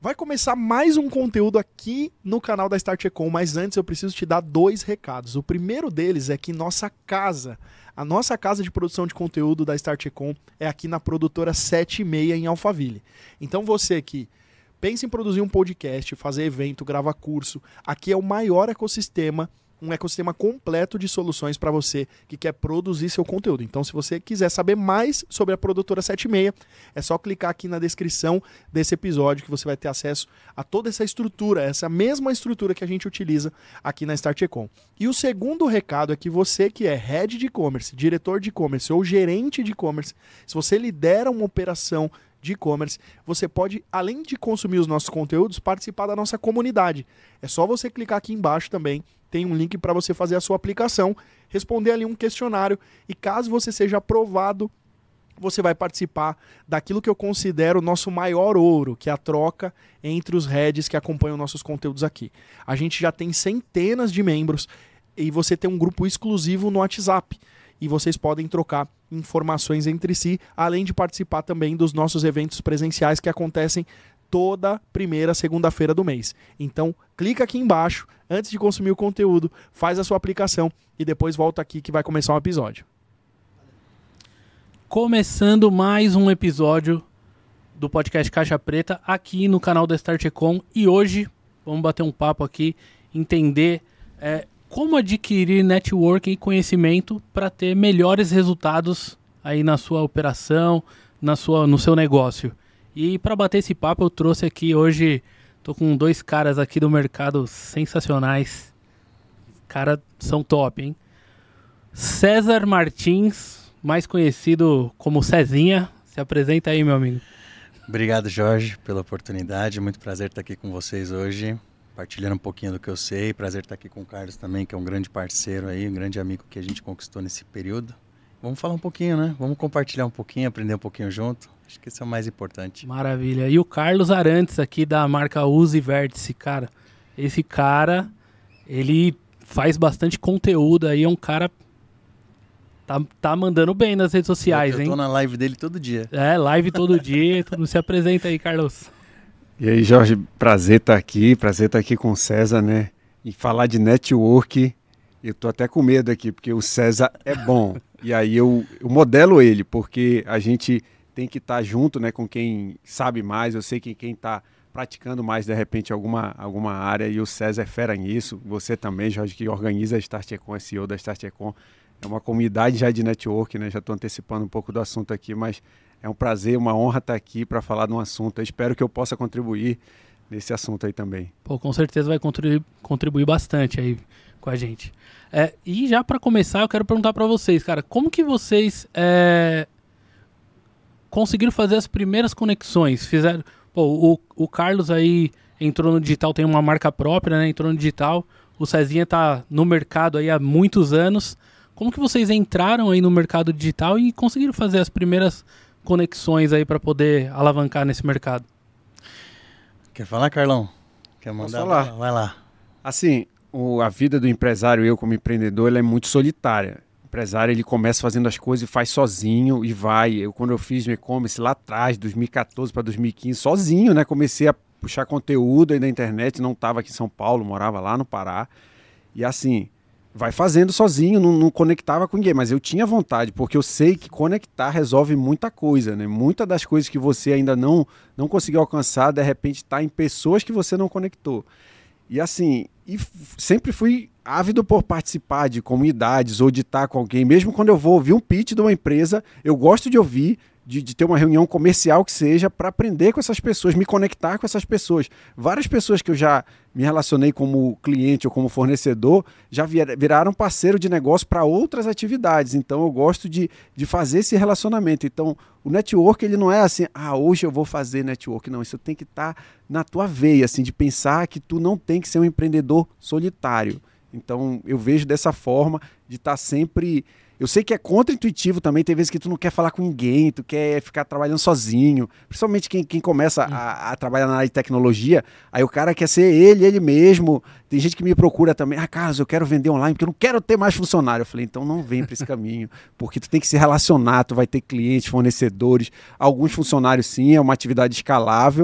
Vai começar mais um conteúdo aqui no canal da Start Econ, mas antes eu preciso te dar 2 recados. O primeiro deles é que a nossa casa de produção de conteúdo da Start Econ é aqui na produtora 76 em Alphaville. Então você que pensa em produzir um podcast, fazer evento, gravar curso, aqui é o maior ecossistema, um ecossistema completo de soluções para você que quer produzir seu conteúdo. Então, se você quiser saber mais sobre a produtora 76, é só clicar aqui na descrição desse episódio que você vai ter acesso a toda essa estrutura, essa mesma estrutura que a gente utiliza aqui na Start Econ. E o segundo recado é que você que é head de e-commerce, diretor de e-commerce ou gerente de e-commerce, se você lidera uma operação de e-commerce, você pode, além de consumir os nossos conteúdos, participar da nossa comunidade. É só você clicar aqui embaixo também, tem um link para você fazer a sua aplicação, responder ali um questionário e caso você seja aprovado, você vai participar daquilo que eu considero o nosso maior ouro, que é a troca entre os heads que acompanham nossos conteúdos aqui. A gente já tem centenas de membros e você tem um grupo exclusivo no WhatsApp. E vocês podem trocar informações entre si, além de participar também dos nossos eventos presenciais que acontecem toda primeira segunda-feira do mês. Então, clica aqui embaixo, antes de consumir o conteúdo, faz a sua aplicação e depois volta aqui que vai começar um episódio. Começando mais um episódio do podcast Caixa Preta aqui no canal da Start Econ e hoje vamos bater um papo aqui, entender como adquirir networking e conhecimento para ter melhores resultados aí na sua operação, no seu negócio. E para bater esse papo eu trouxe aqui hoje, tô com 2 caras aqui do mercado sensacionais. Caras são top, hein? César Martins, mais conhecido como Cezinha. Se apresenta aí, meu amigo. Obrigado, Jorge, pela oportunidade. Muito prazer estar aqui com vocês hoje, partilhando um pouquinho do que eu sei. Prazer estar aqui com o Carlos também, que é um grande parceiro aí, um grande amigo que a gente conquistou nesse período. Vamos falar um pouquinho, né? Vamos compartilhar um pouquinho, aprender um pouquinho junto. Acho que esse é o mais importante. Maravilha. E o Carlos Arantes aqui da marca Uzi Vértice, cara. Esse cara, ele faz bastante conteúdo aí, é um cara... Tá mandando bem nas redes sociais, hein? Eu tô na live dele todo dia. Live todo dia. Tudo se apresenta aí, Carlos. E aí, Jorge, prazer estar aqui com o César, né? E falar de network, eu tô até com medo aqui, porque o César é bom. E aí eu modelo ele, porque a gente tem que estar junto, né, com quem sabe mais. Eu sei que quem está praticando mais, de repente, alguma área, e o César é fera nisso. Você também, Jorge, que organiza a Start Econ, é CEO da Start Econ. É uma comunidade já de network, né? Já estou antecipando um pouco do assunto aqui, mas é um prazer, uma honra estar aqui para falar de um assunto. Eu espero que eu possa contribuir nesse assunto aí também. Pô, com certeza vai contribuir bastante aí com a gente. E já para começar, eu quero perguntar para vocês, cara, como que vocês conseguiram fazer as primeiras conexões? Fizeram, o Carlos aí entrou no digital, tem uma marca própria, né? Entrou no digital. O Cezinha tá no mercado aí há muitos anos. Como que vocês entraram aí no mercado digital e conseguiram fazer as primeiras conexões aí para poder alavancar nesse mercado? Quer falar, Carlão? Quer mandar? Posso falar? Vai lá. Assim, a vida do empresário, eu como empreendedor, ela é muito solitária. O empresário, ele começa fazendo as coisas e faz sozinho e vai. Quando eu fiz meu e-commerce lá atrás, 2014 para 2015, sozinho, né? Comecei a puxar conteúdo aí na internet, não estava aqui em São Paulo, morava lá no Pará. E assim... vai fazendo sozinho, não conectava com ninguém, mas eu tinha vontade, porque eu sei que conectar resolve muita coisa, né? Muitas das coisas que você ainda não conseguiu alcançar, de repente está em pessoas que você não conectou. E assim, sempre fui ávido por participar de comunidades ou de estar com alguém, mesmo quando eu vou ouvir um pitch de uma empresa, eu gosto de ouvir, de ter uma reunião comercial que seja, para aprender com essas pessoas, me conectar com essas pessoas. Várias pessoas que eu já me relacionei como cliente ou como fornecedor já viraram parceiro de negócio para outras atividades. Então eu gosto de fazer esse relacionamento. Então o network, ele não é assim, hoje eu vou fazer network. Não, isso tem que estar na tua veia, assim, de pensar que tu não tem que ser um empreendedor solitário. Então eu vejo dessa forma, de estar sempre... Eu sei que é contra-intuitivo também, tem vezes que tu não quer falar com ninguém, tu quer ficar trabalhando sozinho, principalmente quem começa a trabalhar na área de tecnologia, aí o cara quer ser ele mesmo. Tem gente que me procura também, Carlos, eu quero vender online porque eu não quero ter mais funcionário. Eu falei, então não vem para esse caminho, porque tu tem que se relacionar, tu vai ter clientes, fornecedores, alguns funcionários sim, é uma atividade escalável,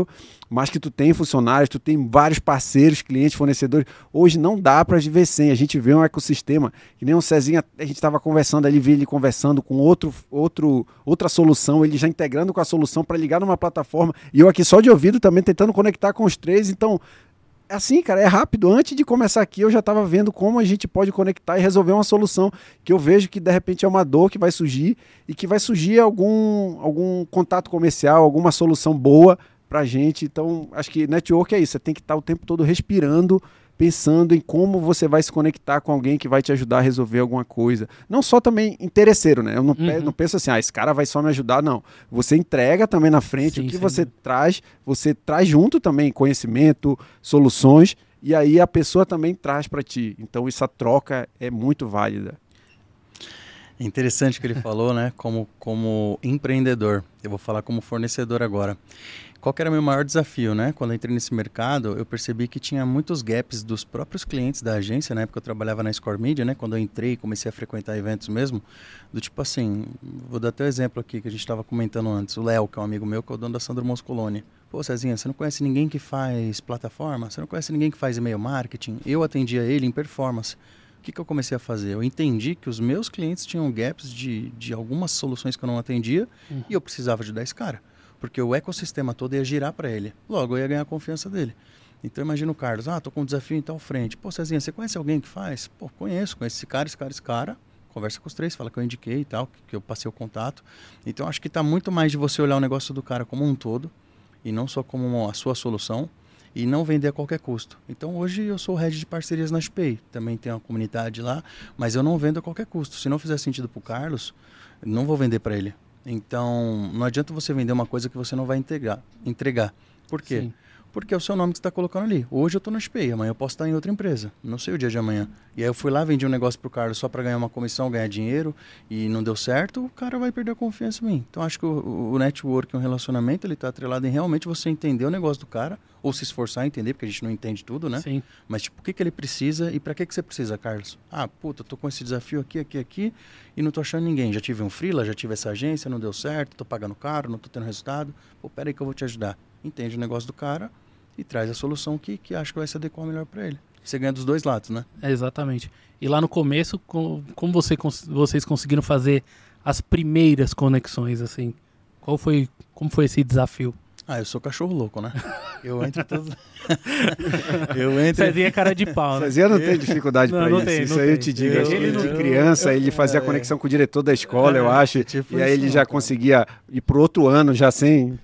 mas que tu tem funcionários, tu tem vários parceiros, clientes, fornecedores. Hoje não dá para viver sem. A gente vê um ecossistema, que nem o Cezinha, a gente estava conversando ali, vi ele conversando com outra solução, ele já integrando com a solução para ligar numa plataforma, e eu aqui só de ouvido também tentando conectar com os três. Então, assim, cara, é rápido. Antes de começar aqui, eu já estava vendo como a gente pode conectar e resolver uma solução que eu vejo que, de repente, é uma dor que vai surgir e que vai surgir algum contato comercial, alguma solução boa pra gente. Então, acho que network é isso. Você tem que estar o tempo todo respirando, pensando em como você vai se conectar com alguém que vai te ajudar a resolver alguma coisa. Não só também interesseiro, né? Eu não penso assim, esse cara vai só me ajudar, não. Você entrega também na frente o que você traz junto também conhecimento, soluções, e aí a pessoa também traz para ti. Então, essa troca é muito válida. É interessante o que ele falou, né? Como empreendedor. Eu vou falar como fornecedor agora. Qual que era o meu maior desafio, né? Quando eu entrei nesse mercado, eu percebi que tinha muitos gaps dos próprios clientes da agência. Na época eu trabalhava na Score Media, né? Quando eu entrei e comecei a frequentar eventos mesmo, do tipo assim, vou dar até um exemplo aqui que a gente estava comentando antes. O Léo, que é um amigo meu, que é o dono da Sandro Moscoloni. Pô, Cezinha, você não conhece ninguém que faz plataforma? Você não conhece ninguém que faz e-mail marketing? Eu atendia ele em performance. O que eu comecei a fazer? Eu entendi que os meus clientes tinham gaps de algumas soluções que eu não atendia e eu precisava ajudar esse cara. Porque o ecossistema todo ia girar para ele. Logo, eu ia ganhar a confiança dele. Então, imagina o Carlos. Tô com um desafio em tal frente. Pô, Cezinha, você conhece alguém que faz? Pô, conheço esse cara. Conversa com os três, fala que eu indiquei e tal, que eu passei o contato. Então, acho que está muito mais de você olhar o negócio do cara como um todo e não só como a sua solução e não vender a qualquer custo. Então, hoje eu sou o head de parcerias na SPEI. Também tem uma comunidade lá, mas eu não vendo a qualquer custo. Se não fizer sentido para o Carlos, não vou vender para ele. Então, não adianta você vender uma coisa que você não vai entregar. Por quê? Sim. Porque é o seu nome que você está colocando ali. Hoje eu estou na SPEI, amanhã eu posso estar em outra empresa. Não sei o dia de amanhã. E aí eu fui lá, vendi um negócio para o Carlos só para ganhar uma comissão, ganhar dinheiro, e não deu certo, o cara vai perder a confiança em mim. Então, acho que o network, um relacionamento, ele está atrelado em realmente você entender o negócio do cara, ou se esforçar a entender, porque a gente não entende tudo, né? Sim. Mas, tipo, o que ele precisa e para que você precisa, Carlos? Puta, eu tô com esse desafio aqui, e não tô achando ninguém. Já tive um freela, já tive essa agência, não deu certo, tô pagando caro, não tô tendo resultado. Pô, pera aí que eu vou te ajudar. Entende o negócio do cara e traz a solução que acho que vai se adequar melhor para ele. Você ganha dos dois lados, né? Exatamente. E lá no começo, como vocês conseguiram fazer as primeiras conexões, assim? Como foi esse desafio? Eu sou cachorro louco, né? Eu entro todos... Cezinha é cara de pau, né? Cezinha não tem dificuldade para isso. Tem, isso aí eu te digo. Ele de criança, ele fazia conexão com o diretor da escola, eu acho. Tipo e aí ele já conseguia ir pro outro ano, já sem...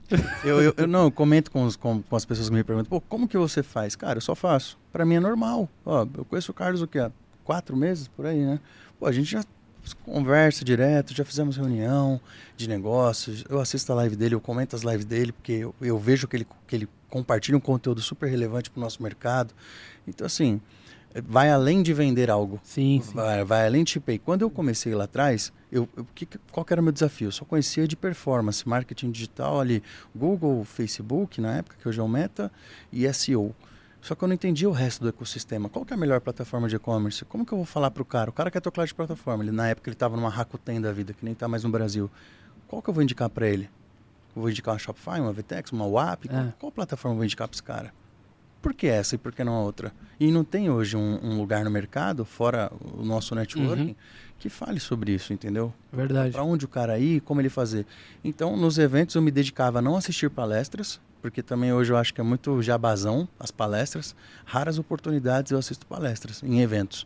Eu comento com as pessoas que me perguntam, pô, como que você faz? Cara, eu só faço. Para mim é normal. Eu conheço o Carlos há 4 meses, por aí, né? Pô, a gente já conversa direto, já fizemos reunião de negócios, eu assisto a live dele, eu comento as lives dele, porque eu vejo que ele compartilha um conteúdo super relevante para o nosso mercado. Então, assim, vai além de vender algo. Sim. Vai além de SPEI. Quando eu comecei lá atrás, qual que era o meu desafio? Eu só conhecia de performance, marketing digital ali, Google, Facebook, na época, que hoje é o Meta, e SEO. Só que eu não entendi o resto do ecossistema. Qual que é a melhor plataforma de e-commerce? Como que eu vou falar para o cara? O cara quer tocar de plataforma. Na época ele estava numa Rakuten da vida, que nem está mais no Brasil. Qual que eu vou indicar para ele? Eu vou indicar uma Shopify, uma VTEX, uma WAP? Qual plataforma eu vou indicar para esse cara? Por que essa e por que não a outra? E não tem hoje um lugar no mercado, fora o nosso networking, que fale sobre isso, entendeu? Verdade. Para onde o cara ir, como ele fazer. Então, nos eventos eu me dedicava a não assistir palestras, porque também hoje eu acho que é muito jabazão as palestras. Raras oportunidades eu assisto palestras em eventos.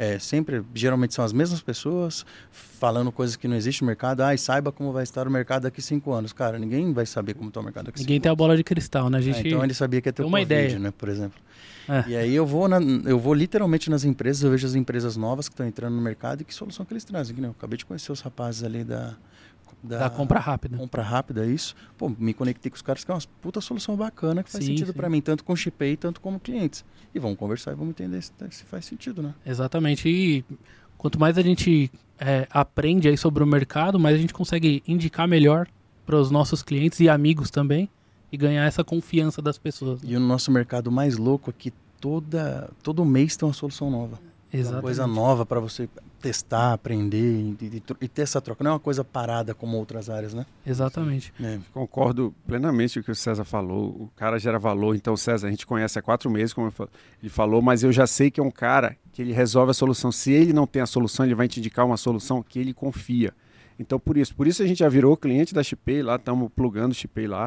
Geralmente são as mesmas pessoas falando coisas que não existem no mercado. Saiba como vai estar o mercado daqui 5 anos. Cara, ninguém vai saber como está o mercado daqui 5 anos. Ninguém tem a bola de cristal, né? Então ele sabia que ia ter uma ideia, né, por exemplo. E aí eu vou literalmente nas empresas, eu vejo as empresas novas que estão entrando no mercado e que solução que eles trazem. Eu acabei de conhecer os rapazes ali da compra rápida. Compra rápida, isso. Pô, me conectei com os caras que é uma puta solução bacana que faz sentido para mim, tanto com o SPEI, tanto como clientes. E vamos conversar e vamos entender se faz sentido, né? Exatamente. E quanto mais a gente aprende aí sobre o mercado, mais a gente consegue indicar melhor para os nossos clientes e amigos também e ganhar essa confiança das pessoas. E o nosso mercado mais louco é que todo mês tem uma solução nova. Exatamente. Uma coisa nova para você. testar, aprender e ter essa troca. Não é uma coisa parada como outras áreas, né? Exatamente. Concordo plenamente com o que o César falou. O cara gera valor. Então, César, a gente conhece há 4 meses, como ele falou, mas eu já sei que é um cara que ele resolve a solução. Se ele não tem a solução, ele vai te indicar uma solução que ele confia. Então, por isso a gente já virou cliente da Shipay lá, estamos plugando o Shipay lá.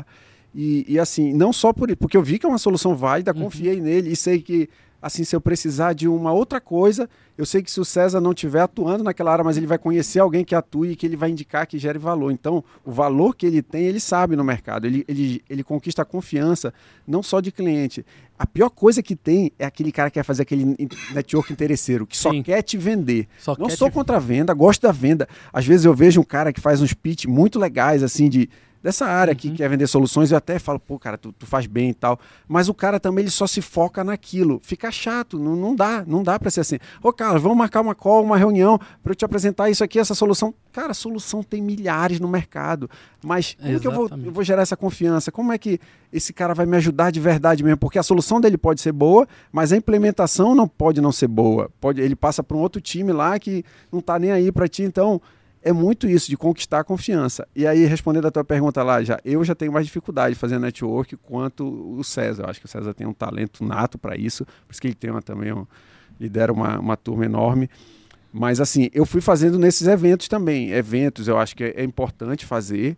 E assim, não só porque eu vi que é uma solução válida, confiei nele e sei que, assim, se eu precisar de uma outra coisa, eu sei que se o César não estiver atuando naquela área, mas ele vai conhecer alguém que atue e que ele vai indicar que gere valor. Então, o valor que ele tem, ele sabe no mercado. Ele conquista a confiança, não só de cliente. A pior coisa que tem é aquele cara que quer fazer aquele network interesseiro, que só quer te vender. Não sou contra a venda, gosto da venda. Às vezes eu vejo um cara que faz uns pitch muito legais, assim, dessa área que quer vender soluções, eu até falo, pô, cara, tu faz bem e tal. Mas o cara também, ele só se foca naquilo. Fica chato, não dá pra ser assim. Ô, cara, vamos marcar uma call, uma reunião pra eu te apresentar isso aqui, essa solução. Cara, a solução tem milhares no mercado. Mas como que eu vou gerar essa confiança? Como é que esse cara vai me ajudar de verdade mesmo? Porque a solução dele pode ser boa, mas a implementação não pode não ser boa. Ele passa para um outro time lá que não tá nem aí pra ti, então... É muito isso, de conquistar a confiança. E aí, respondendo a tua pergunta lá, eu já tenho mais dificuldade de fazer network quanto o César. Eu acho que o César tem um talento nato para isso, por isso que ele tem lidera uma turma enorme. Mas assim, eu fui fazendo nesses eventos também. Eventos eu acho que é importante fazer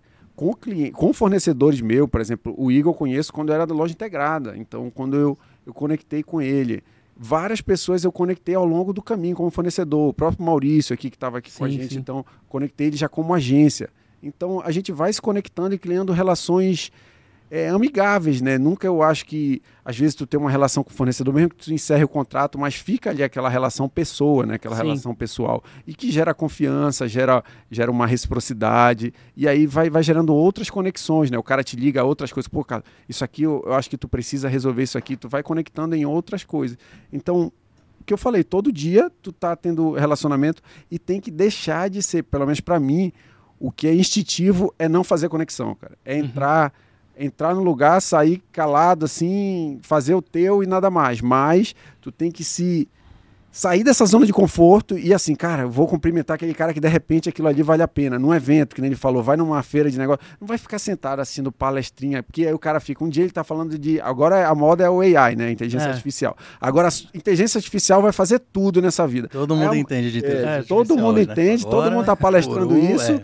com fornecedores meus. Por exemplo, o Igor eu conheço quando eu era da loja integrada. Então, quando eu conectei com ele... Várias pessoas eu conectei ao longo do caminho como fornecedor. O próprio Maurício aqui, que estava aqui com a gente, então conectei ele já como agência. Então a gente vai se conectando e criando relações amigáveis, né? Nunca eu acho que, às vezes, tu tem uma relação com o fornecedor, mesmo que tu encerre o contrato, mas fica ali aquela relação pessoa, né? Aquela relação pessoal. E que gera confiança, gera uma reciprocidade, e aí vai gerando outras conexões, né? O cara te liga a outras coisas. Pô, cara, isso aqui eu acho que tu precisa resolver isso aqui. Tu vai conectando em outras coisas. Então, o que eu falei, todo dia tu tá tendo relacionamento e tem que deixar de ser, pelo menos para mim, o que é instintivo é não fazer conexão, cara. É entrar no lugar, sair calado assim, fazer o teu e nada mais. Mas tu tem que sair dessa zona de conforto e assim, cara, eu vou cumprimentar aquele cara que de repente aquilo ali vale a pena. Num evento, que nem ele falou, vai numa feira de negócio, não vai ficar sentado assim no palestrinha, porque aí o cara fica, um dia ele tá falando agora a moda é o AI, né, inteligência artificial. Agora a inteligência artificial vai fazer tudo nessa vida. Todo mundo entende de inteligência artificial. Todo mundo entende, agora, todo mundo tá palestrando isso.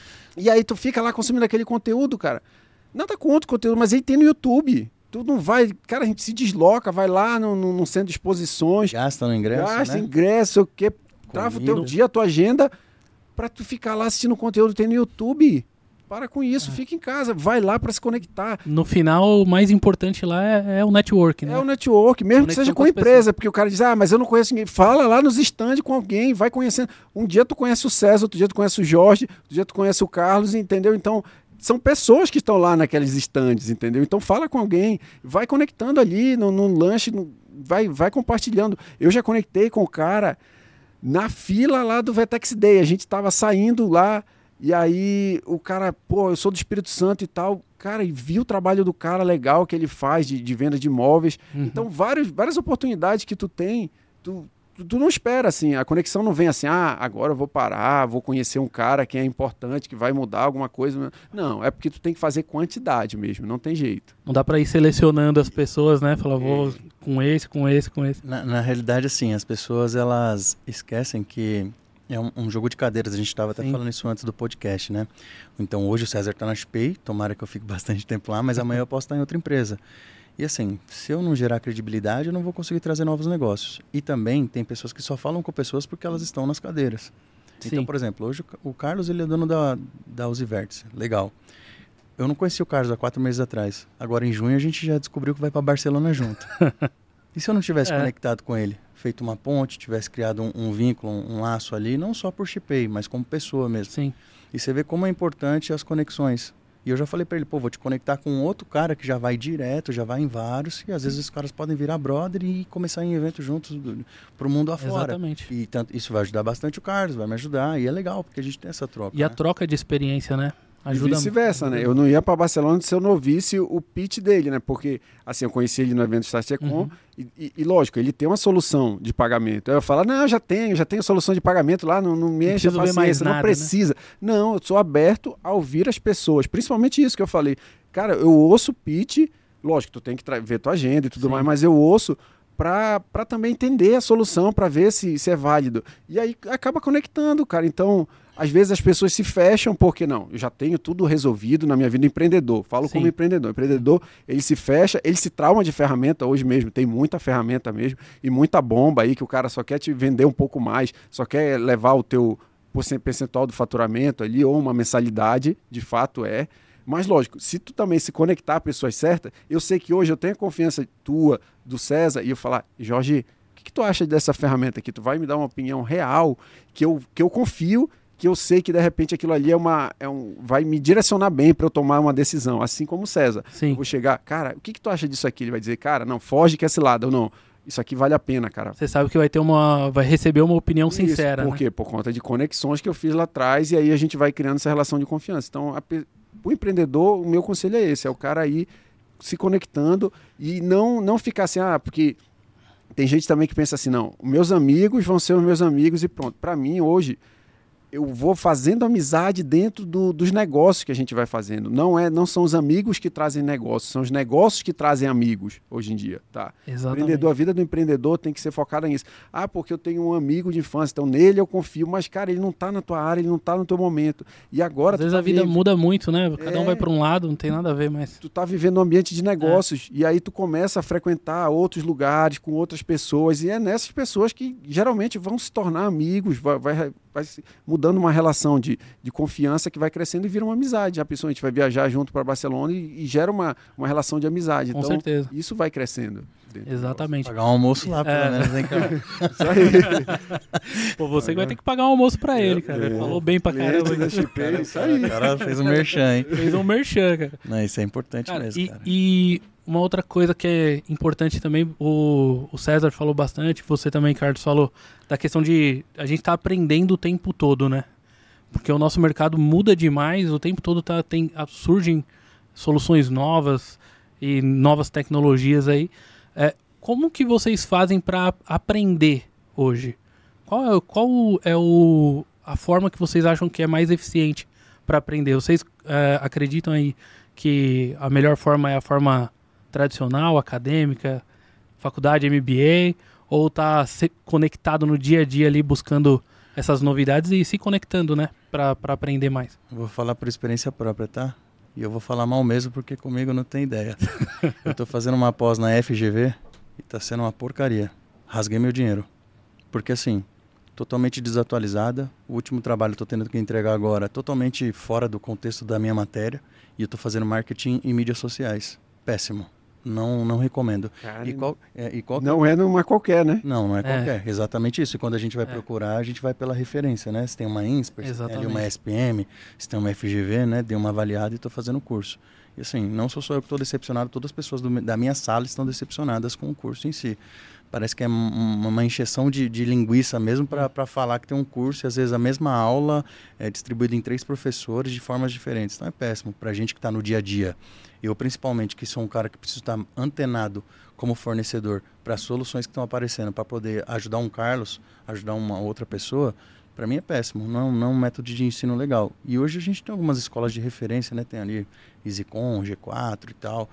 E aí tu fica lá consumindo aquele conteúdo, cara. Nada contra o conteúdo, mas ele tem no YouTube. Tu não vai... Cara, a gente se desloca, vai lá no centro de exposições. Gasta no ingresso, Gasta ingresso, o quê? Trava o teu dia, a tua agenda, pra tu ficar lá assistindo conteúdo. Tem no YouTube. Para com isso, fica em casa. Vai lá pra se conectar. No final, o mais importante lá é o network, né? É o network, mesmo que seja com a empresa. Porque o cara diz, mas eu não conheço ninguém. Fala lá nos stands com alguém, vai conhecendo. Um dia tu conhece o César, outro dia tu conhece o Jorge, outro dia tu conhece o Carlos, entendeu? Então... São pessoas que estão lá naqueles estandes, entendeu? Então fala com alguém, vai conectando ali no lanche, vai compartilhando. Eu já conectei com o cara na fila lá do Vetex Day. A gente estava saindo lá e aí o cara, pô, eu sou do Espírito Santo e tal. Cara, e vi o trabalho do cara legal que ele faz de venda de imóveis. Então várias oportunidades que tu tem, tu não espera, assim, a conexão não vem assim, agora eu vou parar, vou conhecer um cara que é importante, que vai mudar alguma coisa. Não, é porque tu tem que fazer quantidade mesmo, não tem jeito. Não dá pra ir selecionando as pessoas, né? Falar, vou com esse. Na realidade, assim, as pessoas, elas esquecem que é um jogo de cadeiras. A gente estava até falando isso antes do podcast, né? Então, hoje o César tá na Shipay, tomara que eu fique bastante tempo lá, mas amanhã eu posso estar em outra empresa. E assim, se eu não gerar credibilidade, eu não vou conseguir trazer novos negócios. E também tem pessoas que só falam com pessoas porque elas estão nas cadeiras. Então, por exemplo, hoje o Carlos, ele é dono da Uzi Vértice. Legal. Eu não conheci o Carlos há 4 meses atrás. Agora, em junho, a gente já descobriu que vai para Barcelona junto. E se eu não tivesse conectado com ele? Feito uma ponte, tivesse criado um vínculo, um laço ali, não só por Shipay, mas como pessoa mesmo. Sim. E você vê como é importante as conexões. E eu já falei pra ele, vou te conectar com outro cara que já vai direto, já vai em vários, e às vezes os caras podem virar brother e começar em eventos juntos pro mundo afora. Exatamente. E isso vai ajudar bastante o Carlos, vai me ajudar, e é legal, porque a gente tem essa troca. E a troca de experiência, né? Ajuda e vice-versa, né? Eu não ia para Barcelona se eu não visse o pitch dele, né? Porque, assim, eu conheci ele no evento StartCom e, lógico, ele tem uma solução de pagamento. Aí eu falo, não, eu já tenho solução de pagamento lá, não me enche a paciência, não precisa. Né? Não, eu sou aberto a ouvir as pessoas, principalmente isso que eu falei. Cara, eu ouço o pitch, lógico, tu tem que ver tua agenda e tudo mais, mas eu ouço para também entender a solução, para ver se é válido. E aí acaba conectando, cara. Então, às vezes as pessoas se fecham porque não, eu já tenho tudo resolvido na minha vida empreendedor. Falo como empreendedor. Empreendedor, ele se fecha, ele se trauma de ferramenta hoje mesmo. Tem muita ferramenta mesmo e muita bomba aí que o cara só quer te vender um pouco mais, só quer levar o teu percentual do faturamento ali ou uma mensalidade, de fato é. Mas, lógico, se tu também se conectar a pessoas certas, eu sei que hoje eu tenho a confiança tua, do César, e eu falar, Jorge, o que tu acha dessa ferramenta aqui? Tu vai me dar uma opinião real, que eu confio, que eu sei que, de repente, aquilo ali vai me direcionar bem para eu tomar uma decisão, assim como o César. Sim. Eu vou chegar, cara, o que tu acha disso aqui? Ele vai dizer, cara, não, foge que é esse lado, ou não. Isso aqui vale a pena, cara. Você sabe que vai receber uma opinião sincera. Por quê? Por conta de conexões que eu fiz lá atrás, e aí a gente vai criando essa relação de confiança. Então, o empreendedor, o meu conselho é esse, é o cara aí se conectando e não ficar assim, porque tem gente também que pensa assim, não, meus amigos vão ser os meus amigos e pronto. Para mim, hoje, eu vou fazendo amizade dentro dos negócios que a gente vai fazendo. Não são os amigos que trazem negócios, são os negócios que trazem amigos hoje em dia, tá? Exatamente. A vida do empreendedor tem que ser focada nisso. Porque eu tenho um amigo de infância, então nele eu confio, mas, cara, ele não tá na tua área, ele não tá no teu momento. E agora... Às vezes a vida muda muito, né? Cada um vai para um lado, não tem nada a ver mais. Tu tá vivendo um ambiente de negócios e aí tu começa a frequentar outros lugares com outras pessoas e é nessas pessoas que geralmente vão se tornar amigos, vai mudando uma relação de confiança que vai crescendo e vira uma amizade. A pessoa, a gente vai viajar junto para Barcelona e gera uma relação de amizade. Com então, certeza. Isso vai crescendo. Exatamente. Pagar um almoço lá, pelo menos, hein, cara? Isso aí. Pô, você que vai ter que pagar um almoço pra ele, cara. Ele falou bem pra caramba. Isso aí. O cara fez um merchan, hein? Fez um merchan, cara. Não, isso é importante Cara, mesmo, cara. E uma outra coisa que é importante também, o César falou bastante, você também, Carlos, falou da questão de a gente tá aprendendo o tempo todo, né? Porque o nosso mercado muda demais, o tempo todo surgem soluções novas e novas tecnologias aí. Como que vocês fazem para aprender hoje? Qual é a forma que vocês acham que é mais eficiente para aprender? Vocês acreditam aí que a melhor forma é a forma tradicional, acadêmica, faculdade, MBA, ou tá conectado no dia a dia ali buscando essas novidades e se conectando, né, para aprender mais? Eu vou falar por experiência própria, tá? E eu vou falar mal mesmo porque comigo não tem ideia. Eu tô fazendo uma pós na FGV e tá sendo uma porcaria. Rasguei meu dinheiro. Porque assim, totalmente desatualizada. O último trabalho que eu tô tendo que entregar agora é totalmente fora do contexto da minha matéria. E eu tô fazendo marketing em mídias sociais. Péssimo. Não recomendo. Cara, Não é numa qualquer, né? Não é qualquer. Exatamente isso. E quando a gente vai procurar, a gente vai pela referência, né? Se tem uma INSPER, se tem ali uma SPM, se tem uma FGV, né? Dei uma avaliada e estou fazendo o curso. E assim, não sou só eu que estou decepcionado, todas as pessoas da minha sala estão decepcionadas com o curso em si. Parece que é uma encheção de linguiça mesmo para falar que tem um curso e às vezes a mesma aula é distribuída em 3 professores de formas diferentes. Então é péssimo para a gente que está no dia a dia. Eu, principalmente, que sou um cara que preciso estar antenado como fornecedor para as soluções que estão aparecendo, para poder ajudar um Carlos, ajudar uma outra pessoa, para mim é péssimo, não é um método de ensino legal. E hoje a gente tem algumas escolas de referência, né? Tem ali EasyCom, G4 e tal,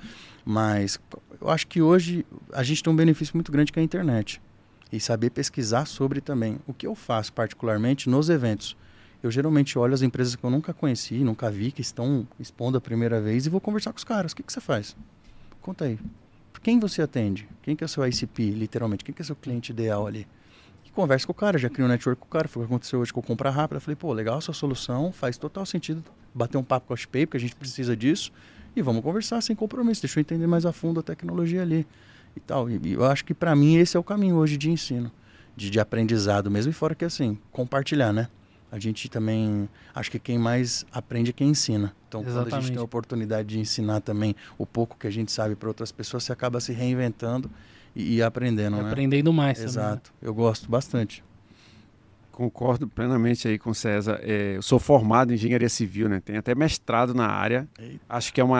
mas eu acho que hoje a gente tem um benefício muito grande que é a internet. E saber pesquisar sobre também. O que eu faço particularmente nos eventos? Eu geralmente olho as empresas que eu nunca conheci, nunca vi, que estão expondo a primeira vez e vou conversar com os caras. O que você faz? Conta aí. Quem você atende? Quem que é o seu ICP, literalmente? Quem que é o seu cliente ideal ali? E conversa com o cara, já crio um network com o cara. Foi o que aconteceu hoje com o Compra Rápida. Eu falei, pô, legal a sua solução, faz total sentido bater um papo com a XP, porque a gente precisa disso. E vamos conversar sem compromisso. Deixa eu entender mais a fundo a tecnologia ali e tal. E eu acho que para mim esse é o caminho hoje de ensino, de aprendizado mesmo. E fora que assim, compartilhar, né? A gente também, acho que quem mais aprende é quem ensina. Então, quando a gente tem a oportunidade de ensinar também o pouco que a gente sabe para outras pessoas, você acaba se reinventando e aprendendo, né? Aprendendo mais. Exato. Também, né? Eu gosto bastante. Concordo plenamente aí com o César. Eu sou formado em engenharia civil, né? Tenho até mestrado na área. Eita. Acho que é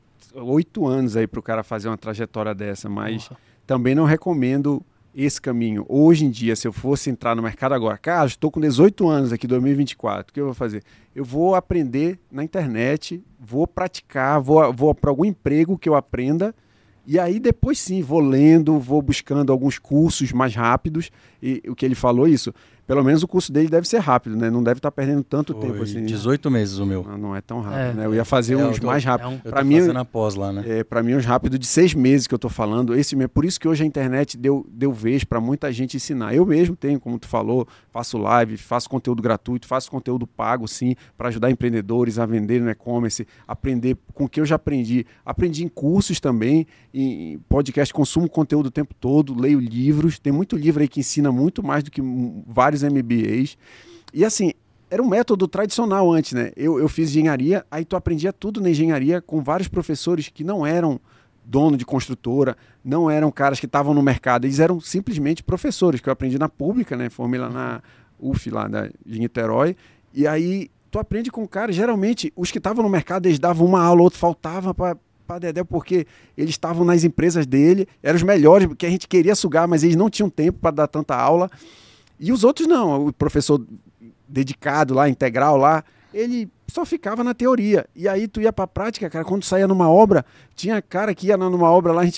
8 anos aí para o cara fazer uma trajetória dessa, mas Nossa. também não recomendo esse caminho. Hoje em dia, se eu fosse entrar no mercado agora, cara, estou com 18 anos aqui, 2024, o que eu vou fazer? Eu vou aprender na internet, vou praticar, vou para algum emprego que eu aprenda, e aí depois sim, vou lendo, vou buscando alguns cursos mais rápidos, e o que ele falou isso, pelo menos o curso dele deve ser rápido, né? Não deve estar perdendo tanto Foi tempo assim. 18 meses o meu. Não é tão rápido, É. né? Eu ia fazer uns mais rápidos. Eu Para tô mim, fazendo a pós lá, né? para mim, os rápidos de 6 meses que eu estou falando, esse mesmo. Por isso que hoje a internet deu vez para muita gente ensinar. Eu mesmo tenho, como tu falou, faço live, faço conteúdo gratuito, faço conteúdo pago, sim, para ajudar empreendedores a vender no e-commerce, aprender com o que eu já aprendi. Aprendi em cursos também, em podcast, consumo conteúdo o tempo todo, leio livros. Tem muito livro aí que ensina muito mais do que vários MBAs. E assim, era um método tradicional antes, né? Eu fiz engenharia, aí tu aprendia tudo na engenharia com vários professores que não eram dono de construtora, não eram caras que estavam no mercado, eles eram simplesmente professores, que eu aprendi na pública, né? Formei lá na UF, lá de Niterói, e aí tu aprende com caras, geralmente, os que estavam no mercado, eles davam uma aula, outro faltava para Dedé, porque eles estavam nas empresas dele, eram os melhores, porque a gente queria sugar, mas eles não tinham tempo para dar tanta aula, e os outros não, o professor dedicado lá, integral lá, ele só ficava na teoria. E aí tu ia pra prática, cara, quando saía numa obra, tinha cara que ia numa obra lá,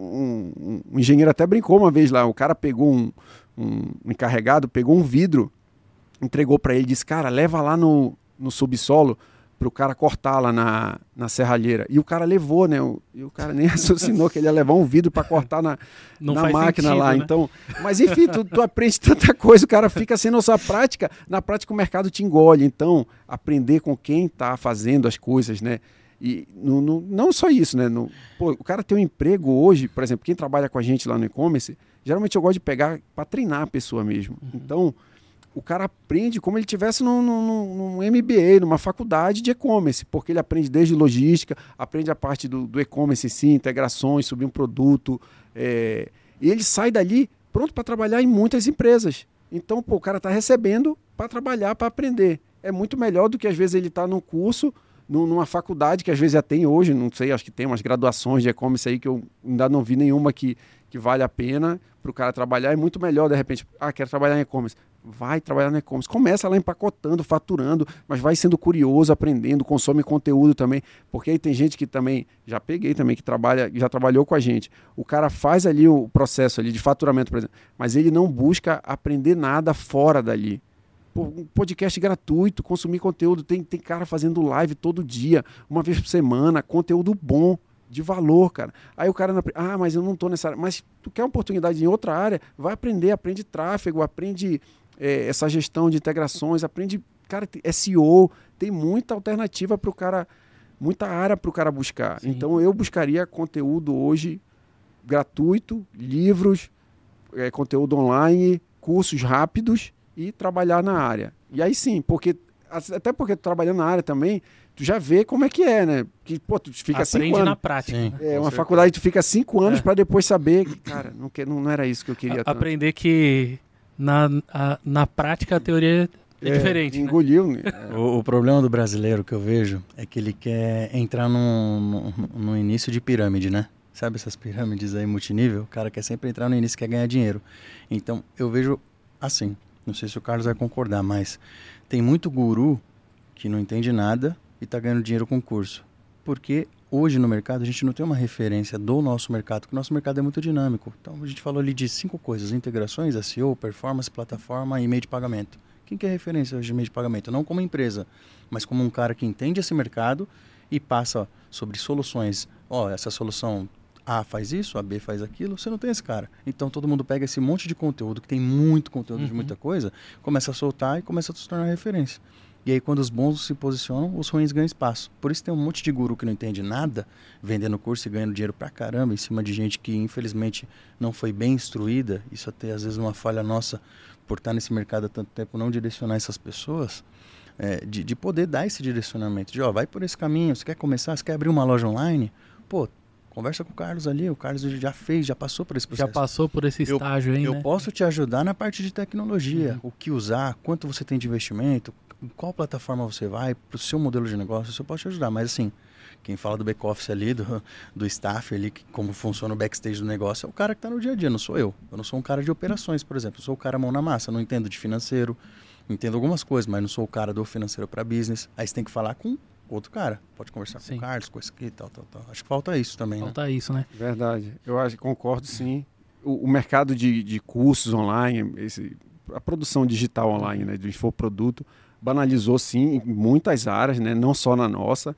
um engenheiro até brincou uma vez lá, o cara pegou um encarregado, pegou um vidro, entregou pra ele, disse, cara, leva lá no subsolo pro cara cortar lá na serralheira. E o cara levou, né? E o cara nem raciocinou que ele ia levar um vidro para cortar na máquina sentido, lá. né? Então, mas enfim, tu aprende tanta coisa, o cara fica sem nossa prática. Na prática o mercado te engole. Então, aprender com quem tá fazendo as coisas, né? E não só isso, né? O cara tem um emprego hoje, por exemplo, quem trabalha com a gente lá no e-commerce, geralmente eu gosto de pegar para treinar a pessoa mesmo. Então, o cara aprende como ele estivesse num MBA, numa faculdade de e-commerce, porque ele aprende desde logística, aprende a parte do e-commerce em si, integrações, subir um produto, e ele sai dali pronto para trabalhar em muitas empresas. Então, o cara está recebendo para trabalhar, para aprender. É muito melhor do que às vezes ele está num curso, numa faculdade, que às vezes já tem hoje, não sei, acho que tem umas graduações de e-commerce aí que eu ainda não vi nenhuma que vale a pena para o cara trabalhar. É muito melhor, de repente, quero trabalhar em e-commerce. Vai trabalhar no e-commerce. Começa lá empacotando, faturando, mas vai sendo curioso, aprendendo, consome conteúdo também. Porque aí tem gente que também, já peguei também, que já trabalhou com a gente. O cara faz ali o processo ali de faturamento, por exemplo, mas ele não busca aprender nada fora dali. Um podcast gratuito, consumir conteúdo. Tem cara fazendo live todo dia, uma vez por semana, conteúdo bom, de valor, cara. Aí o cara não aprende, mas eu não tô nessa área. Mas tu quer uma oportunidade em outra área, vai aprende tráfego, aprende essa gestão de integrações, aprende, cara, SEO, tem muita alternativa para o cara, muita área para o cara buscar. Sim. Então eu buscaria conteúdo hoje gratuito, livros, conteúdo online, cursos rápidos e trabalhar na área. E aí sim, até porque trabalhando na área também, tu já vê como é que é, né? Que, pô, tu fica 5 anos. Aprende na prática. Sim, uma certeza. Faculdade tu fica 5 anos para depois saber que, cara, não era isso que eu queria. Aprender que na prática a teoria é diferente. Engoliu. Né? O problema do brasileiro que eu vejo é que ele quer entrar no início de pirâmide, né? Sabe essas pirâmides aí multinível? O cara quer sempre entrar no início e quer ganhar dinheiro. Então, eu vejo assim, não sei se o Carlos vai concordar, mas tem muito guru que não entende nada e está ganhando dinheiro com curso. Porque hoje no mercado a gente não tem uma referência do nosso mercado, porque o nosso mercado é muito dinâmico. Então a gente falou ali de 5 coisas: integrações, SEO, performance, plataforma e meio de pagamento. Quem que é referência hoje de meio de pagamento? Não como empresa, mas como um cara que entende esse mercado e passa sobre soluções. Essa solução A faz isso, a B faz aquilo, você não tem esse cara. Então todo mundo pega esse monte de conteúdo, que tem muito conteúdo de muita coisa, começa a soltar e começa a se tornar referência. E aí quando os bons se posicionam, os ruins ganham espaço. Por isso tem um monte de guru que não entende nada, vendendo curso e ganhando dinheiro pra caramba, em cima de gente que infelizmente não foi bem instruída. Isso até às vezes uma falha nossa por estar nesse mercado há tanto tempo, não direcionar essas pessoas, de poder dar esse direcionamento. De vai por esse caminho, você quer começar, você quer abrir uma loja online? Pô, Conversa com o Carlos ali, o Carlos já fez, já passou por esse processo. Já passou por esse estágio aí, Eu né? posso te ajudar na parte de tecnologia, o que usar, quanto você tem de investimento, em qual plataforma você vai, para o seu modelo de negócio, isso eu posso te ajudar. Mas assim, quem fala do back-office ali, do staff ali, como funciona o backstage do negócio, é o cara que está no dia a dia, não sou eu. Eu não sou um cara de operações, por exemplo. Eu sou o cara mão na massa, não entendo de financeiro, entendo algumas coisas, mas não sou o cara do financeiro para business. Aí você tem que falar com outro cara. Pode conversar com o Carlos, com esse aqui, tal. Acho que falta isso também, Falta isso, né? Verdade. Eu acho, concordo, sim. O mercado de cursos online, a produção digital online, né, do infoproduto, banalizou, sim, em muitas áreas, né, não só na nossa.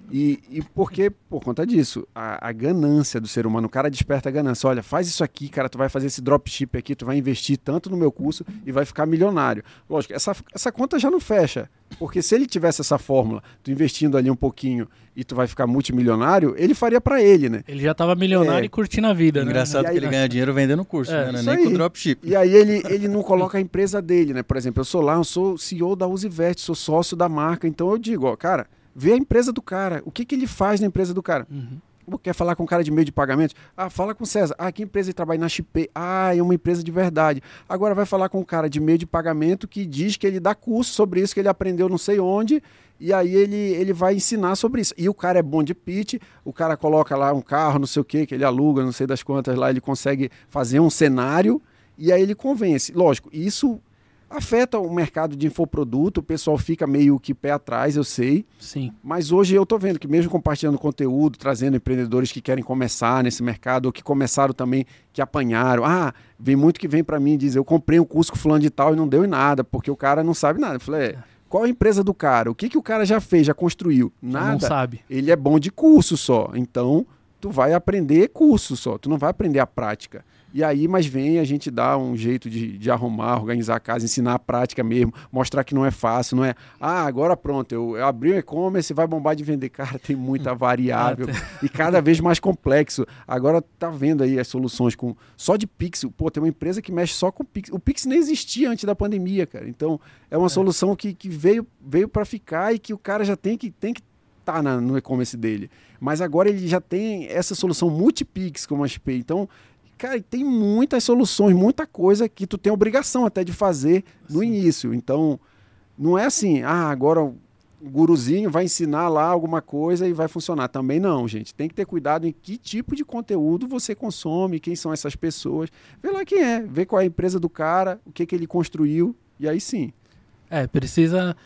E porque, por conta disso, a ganância do ser humano, o cara desperta a ganância. Olha, faz isso aqui, cara, tu vai fazer esse dropship aqui, tu vai investir tanto no meu curso e vai ficar milionário. Lógico, essa conta já não fecha, porque se ele tivesse essa fórmula, tu investindo ali um pouquinho e tu vai ficar multimilionário, ele faria pra ele, né? Ele já tava milionário e curtindo a vida, né? Engraçado que ele ganha dinheiro vendendo curso, né? Não é nem aí. com dropship. E aí ele não coloca a empresa dele, né? Por exemplo, eu sou CEO da Usivert, sou sócio da marca, então eu digo, ó, cara, vê a empresa do cara. O que ele faz na empresa do cara? Quer falar com um cara de meio de pagamento? Ah, fala com o César. Ah, que empresa ele trabalha? Na XP. Ah, é uma empresa de verdade. Agora vai falar com um cara de meio de pagamento que diz que ele dá curso sobre isso, que ele aprendeu não sei onde, e aí ele vai ensinar sobre isso. E o cara é bom de pitch, o cara coloca lá um carro, não sei o que ele aluga, não sei das quantas lá, ele consegue fazer um cenário, e aí ele convence. Lógico, isso afeta o mercado de infoproduto, o pessoal fica meio que pé atrás, eu sei. Sim. Mas hoje eu tô vendo que mesmo compartilhando conteúdo, trazendo empreendedores que querem começar nesse mercado, ou que começaram também, que apanharam. Ah, vem muito que vem para mim e diz, eu comprei um curso com fulano de tal e não deu em nada, porque o cara não sabe nada. Eu falei, qual a empresa do cara? O que o cara já fez, já construiu? Nada. Não sabe. Ele é bom de curso só, então tu vai aprender curso só, tu não vai aprender a prática. E aí, mas vem, a gente dá um jeito de arrumar, organizar a casa, ensinar a prática mesmo, mostrar que não é fácil, não é, agora pronto, eu abri o e-commerce e vai bombar de vender. Cara, tem muita variável e cada vez mais complexo. Agora tá vendo aí as soluções só de Pix. Pô, tem uma empresa que mexe só com Pix. O Pix nem existia antes da pandemia, cara. Então, é uma solução que veio para ficar e que o cara já tem que estar no e-commerce dele. Mas agora ele já tem essa solução multi-Pix como a XP. Então, cara, tem muitas soluções, muita coisa que tu tem obrigação até de fazer no início. Então, não é assim, agora o guruzinho vai ensinar lá alguma coisa e vai funcionar. Também não, gente. Tem que ter cuidado em que tipo de conteúdo você consome, quem são essas pessoas. Vê lá quem é, vê qual é a empresa do cara, o que ele construiu, e aí sim. Precisa...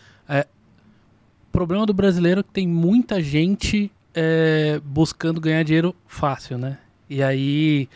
O problema do brasileiro é que tem muita gente buscando ganhar dinheiro fácil, né? E aí,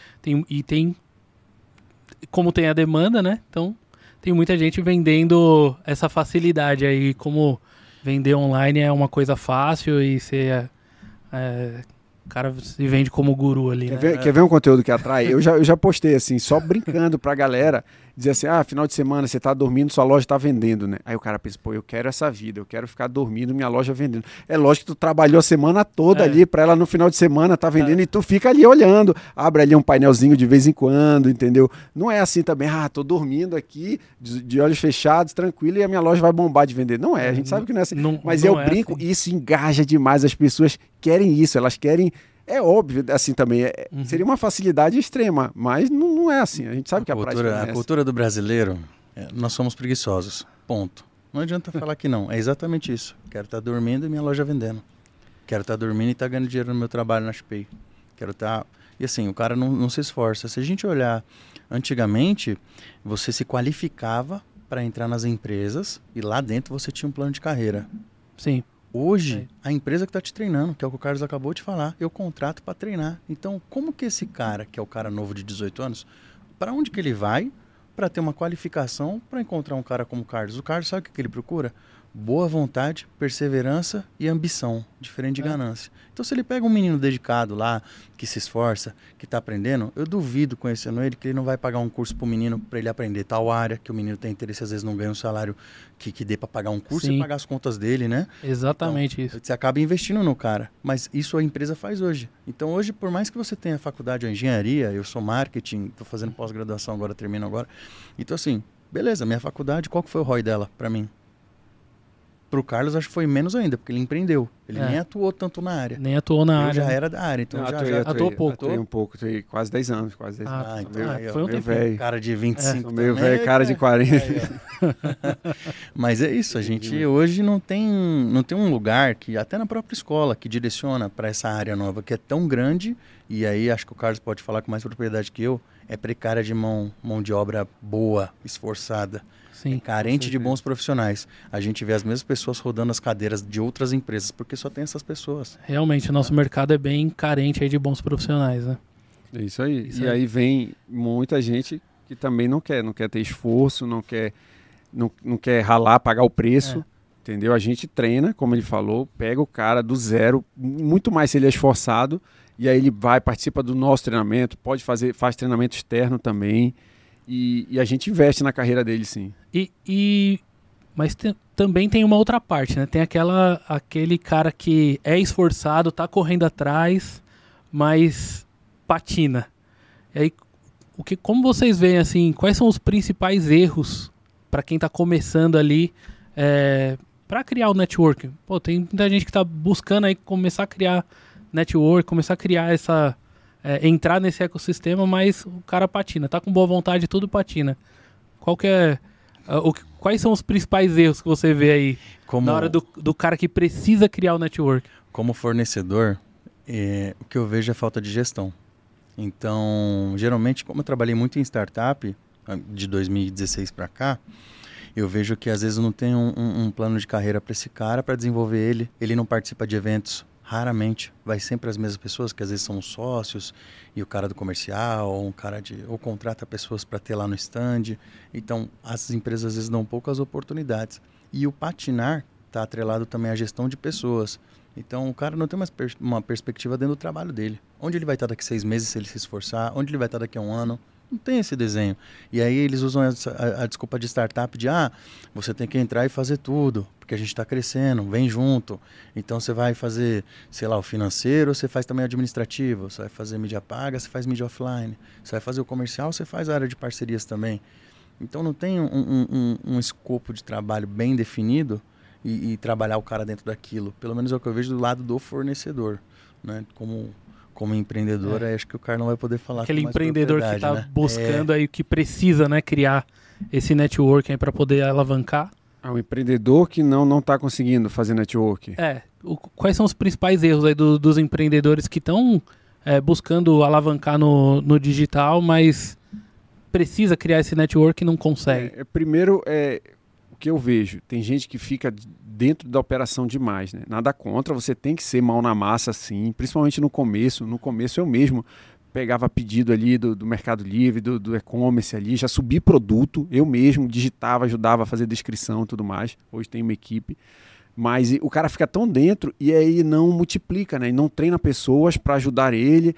como tem a demanda, né? Então, tem muita gente vendendo essa facilidade aí, como vender online é uma coisa fácil e você, o cara se vende como guru ali, Quer ver um conteúdo que atrai? Eu já postei assim, só brincando pra galera, dizer assim, final de semana você tá dormindo, sua loja tá vendendo, né? Aí o cara pensa, pô, eu quero essa vida, eu quero ficar dormindo, minha loja vendendo. É lógico que tu trabalhou a semana toda ali pra ela no final de semana tá vendendo e tu fica ali olhando, abre ali um painelzinho de vez em quando, entendeu? Não é assim também, tô dormindo aqui, de olhos fechados, tranquilo, e a minha loja vai bombar de vender. Não é, a gente sabe que não é assim. Mas eu brinco, assim. Isso engaja demais, as pessoas querem isso, elas querem... É óbvio, assim também, seria uma facilidade extrema, mas não é assim, a gente sabe que a prática não é A cultura do brasileiro, nós somos preguiçosos, ponto. Não adianta falar que não, é exatamente isso. Quero estar dormindo e minha loja vendendo. Quero estar dormindo e estar ganhando dinheiro no meu trabalho na XP. Quero estar... E assim, o cara não se esforça. Se a gente olhar, antigamente, você se qualificava para entrar nas empresas e lá dentro você tinha um plano de carreira. Sim. Hoje, a empresa que está te treinando, que é o que o Carlos acabou de falar, eu contrato para treinar. Então, como que esse cara, que é o cara novo de 18 anos, para onde que ele vai para ter uma qualificação para encontrar um cara como o Carlos? O Carlos sabe o que ele procura? Boa vontade, perseverança e ambição, diferente de ganância. Então, se ele pega um menino dedicado lá, que se esforça, que está aprendendo, eu duvido, conhecendo ele, que ele não vai pagar um curso para o menino para ele aprender tal área, que o menino tem interesse, às vezes não ganha um salário que dê para pagar um curso e pagar as contas dele, né? Exatamente então, isso. Você acaba investindo no cara, mas isso a empresa faz hoje. Então, hoje, por mais que você tenha faculdade ou engenharia, eu sou marketing, estou fazendo pós-graduação agora, termino agora. Então, assim, beleza, minha faculdade, qual que foi o ROI dela para mim? Pro Carlos, acho que foi menos ainda, porque ele empreendeu. Ele nem atuou tanto na área. Nem atuou na área. Já era da área, então atuou pouco. Atuei um pouco, atuei quase 10 anos. Então foi um tempo. Cara de 25 também. Meio velho, cara de 40. Mas é isso, a gente hoje não tem um lugar que, até na própria escola, que direciona para essa área nova, que é tão grande, e aí acho que o Carlos pode falar com mais propriedade que eu, é precária de mão de obra boa, esforçada. Sim, carente de bons profissionais. A gente vê as mesmas pessoas rodando as cadeiras de outras empresas, porque só tem essas pessoas. Realmente, o nosso mercado é bem carente aí de bons profissionais, né? É isso aí. Aí vem muita gente que também não quer ter esforço, não quer ralar, pagar o preço, entendeu? A gente treina, como ele falou, pega o cara do zero, muito mais se ele é esforçado, e aí ele participa do nosso treinamento, faz treinamento externo também, e a gente investe na carreira dele, sim. Mas também tem uma outra parte, né? Tem aquele cara que é esforçado, tá correndo atrás, mas patina. E aí, como vocês veem, assim, quais são os principais erros para quem tá começando ali para criar o network? Pô, tem muita gente que tá buscando aí começar a criar network, começar a criar entrar nesse ecossistema, mas o cara patina, tá com boa vontade, tudo patina. Quais são os principais erros que você vê aí na hora do cara que precisa criar o network? Como fornecedor, o que eu vejo é falta de gestão. Então, geralmente, como eu trabalhei muito em startup, de 2016 para cá, eu vejo que às vezes não tem um plano de carreira para esse cara, para desenvolver ele não participa de eventos. Raramente, vai sempre as mesmas pessoas, que às vezes são os sócios e o cara do comercial, ou contrata pessoas para ter lá no stand. Então, as empresas às vezes dão poucas oportunidades. E o patinar está atrelado também à gestão de pessoas. Então, o cara não tem uma perspectiva dentro do trabalho dele. Onde ele vai estar daqui 6 meses se ele se esforçar? Onde ele vai estar daqui a 1 ano? Não tem esse desenho. E aí eles usam a desculpa de startup de você tem que entrar e fazer tudo, porque a gente está crescendo, vem junto. Então você vai fazer, sei lá, o financeiro, você faz também o administrativo, você vai fazer mídia paga, você faz mídia offline, você vai fazer o comercial, você faz a área de parcerias também. Então não tem um escopo de trabalho bem definido e trabalhar o cara dentro daquilo. Pelo menos é o que eu vejo do lado do fornecedor, né? Como empreendedor, acho que o cara não vai poder falar aquele com mais empreendedor que está buscando aí, que precisa, né, criar esse network para poder alavancar. O empreendedor que não está conseguindo fazer network. Quais são os principais erros aí dos empreendedores que estão buscando alavancar no digital, mas precisa criar esse network e não consegue? Primeiro, o que eu vejo, tem gente que fica dentro da operação demais, né? Nada contra, você tem que ser mão na massa, sim, principalmente no começo. No começo eu mesmo pegava pedido ali do Mercado Livre, do e-commerce ali, já subi produto, eu mesmo digitava, ajudava a fazer descrição e tudo mais. Hoje tem uma equipe. Mas o cara fica tão dentro e aí não multiplica, né? E não treina pessoas para ajudar ele.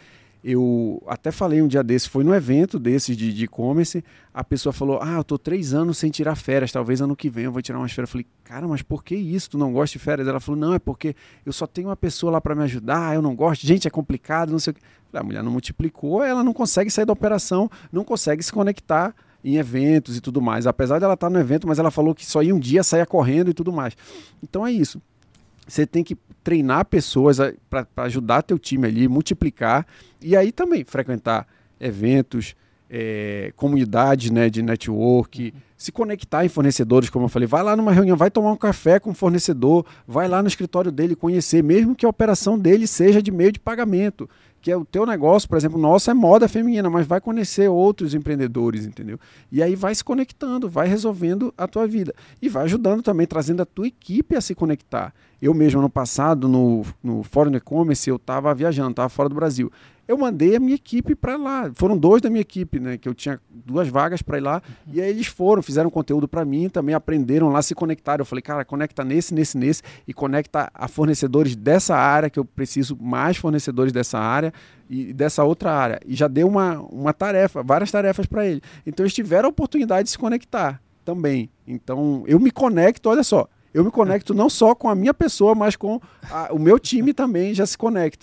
Eu até falei um dia desse, foi num evento desses de e-commerce, a pessoa falou, eu tô 3 anos sem tirar férias, talvez ano que vem eu vou tirar umas férias. Eu falei, cara, mas por que isso? Tu não gosta de férias? Ela falou, não, é porque eu só tenho uma pessoa lá para me ajudar, eu não gosto, gente, é complicado, não sei o que. A mulher não multiplicou, ela não consegue sair da operação, não consegue se conectar em eventos e tudo mais. Apesar de ela estar no evento, mas ela falou que só ia um dia, saia correndo e tudo mais. Então é isso. Você tem que treinar pessoas para ajudar teu time ali, multiplicar e aí também frequentar eventos, comunidades, né, de network, se conectar em fornecedores, como eu falei, vai lá numa reunião, vai tomar um café com o fornecedor, vai lá no escritório dele conhecer, mesmo que a operação dele seja de meio de pagamento, que é o teu negócio, por exemplo, o nosso é moda feminina, mas vai conhecer outros empreendedores, entendeu? E aí vai se conectando, vai resolvendo a tua vida e vai ajudando também, trazendo a tua equipe a se conectar. Eu mesmo, ano passado, no Fórum do E-Commerce, eu estava viajando, estava fora do Brasil. Eu mandei a minha equipe para lá. Foram 2 da minha equipe, né? Que eu tinha 2 vagas para ir lá. E aí eles fizeram conteúdo para mim, também aprenderam lá, se conectaram. Eu falei, cara, conecta nesse, e conecta a fornecedores dessa área, que eu preciso mais fornecedores dessa área e dessa outra área. E já deu uma tarefa, várias tarefas para ele. Então eles tiveram a oportunidade de se conectar também. Então eu me conecto, olha só, eu me conecto não só com a minha pessoa, mas com o meu time também já se conecta.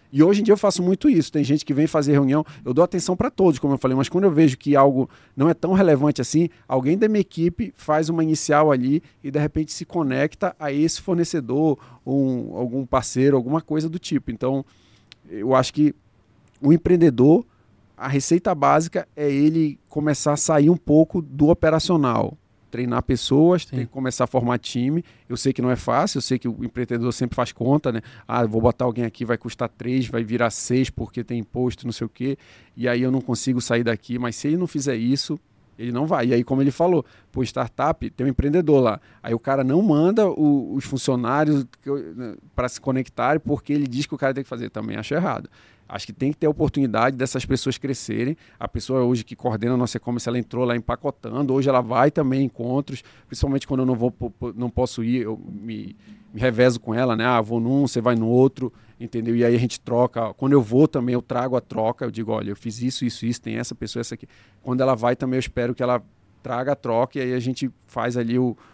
E hoje em dia eu faço muito isso. Tem gente que vem fazer reunião, eu dou atenção para todos, como eu falei, mas quando eu vejo que algo não é tão relevante assim, alguém da minha equipe faz uma inicial ali e de repente se conecta a esse fornecedor, ou algum parceiro, alguma coisa do tipo. Então, eu acho que o empreendedor, a receita básica é ele começar a sair um pouco do operacional. Treinar pessoas, tem que começar a formar time. Eu sei que não é fácil, eu sei que o empreendedor sempre faz conta, né? Ah, vou botar alguém aqui, vai custar 3, vai virar 6 porque tem imposto, não sei o quê. E aí eu não consigo sair daqui. Mas se ele não fizer isso, ele não vai. E aí, como ele falou, pô, startup, tem um empreendedor lá. Aí o cara não manda os funcionários para se conectarem porque ele diz que o cara tem que fazer. Também acho errado. Acho que tem que ter a oportunidade dessas pessoas crescerem. A pessoa hoje que coordena a nossa e-commerce, ela entrou lá empacotando. Hoje ela vai também em encontros, principalmente quando eu não posso ir, eu me revezo com ela, né? Ah, vou num, você vai no outro, entendeu? E aí a gente troca. Quando eu vou também, eu trago a troca. Eu digo, olha, eu fiz isso, tem essa pessoa, essa aqui. Quando ela vai também, eu espero que ela traga a troca e aí a gente faz ali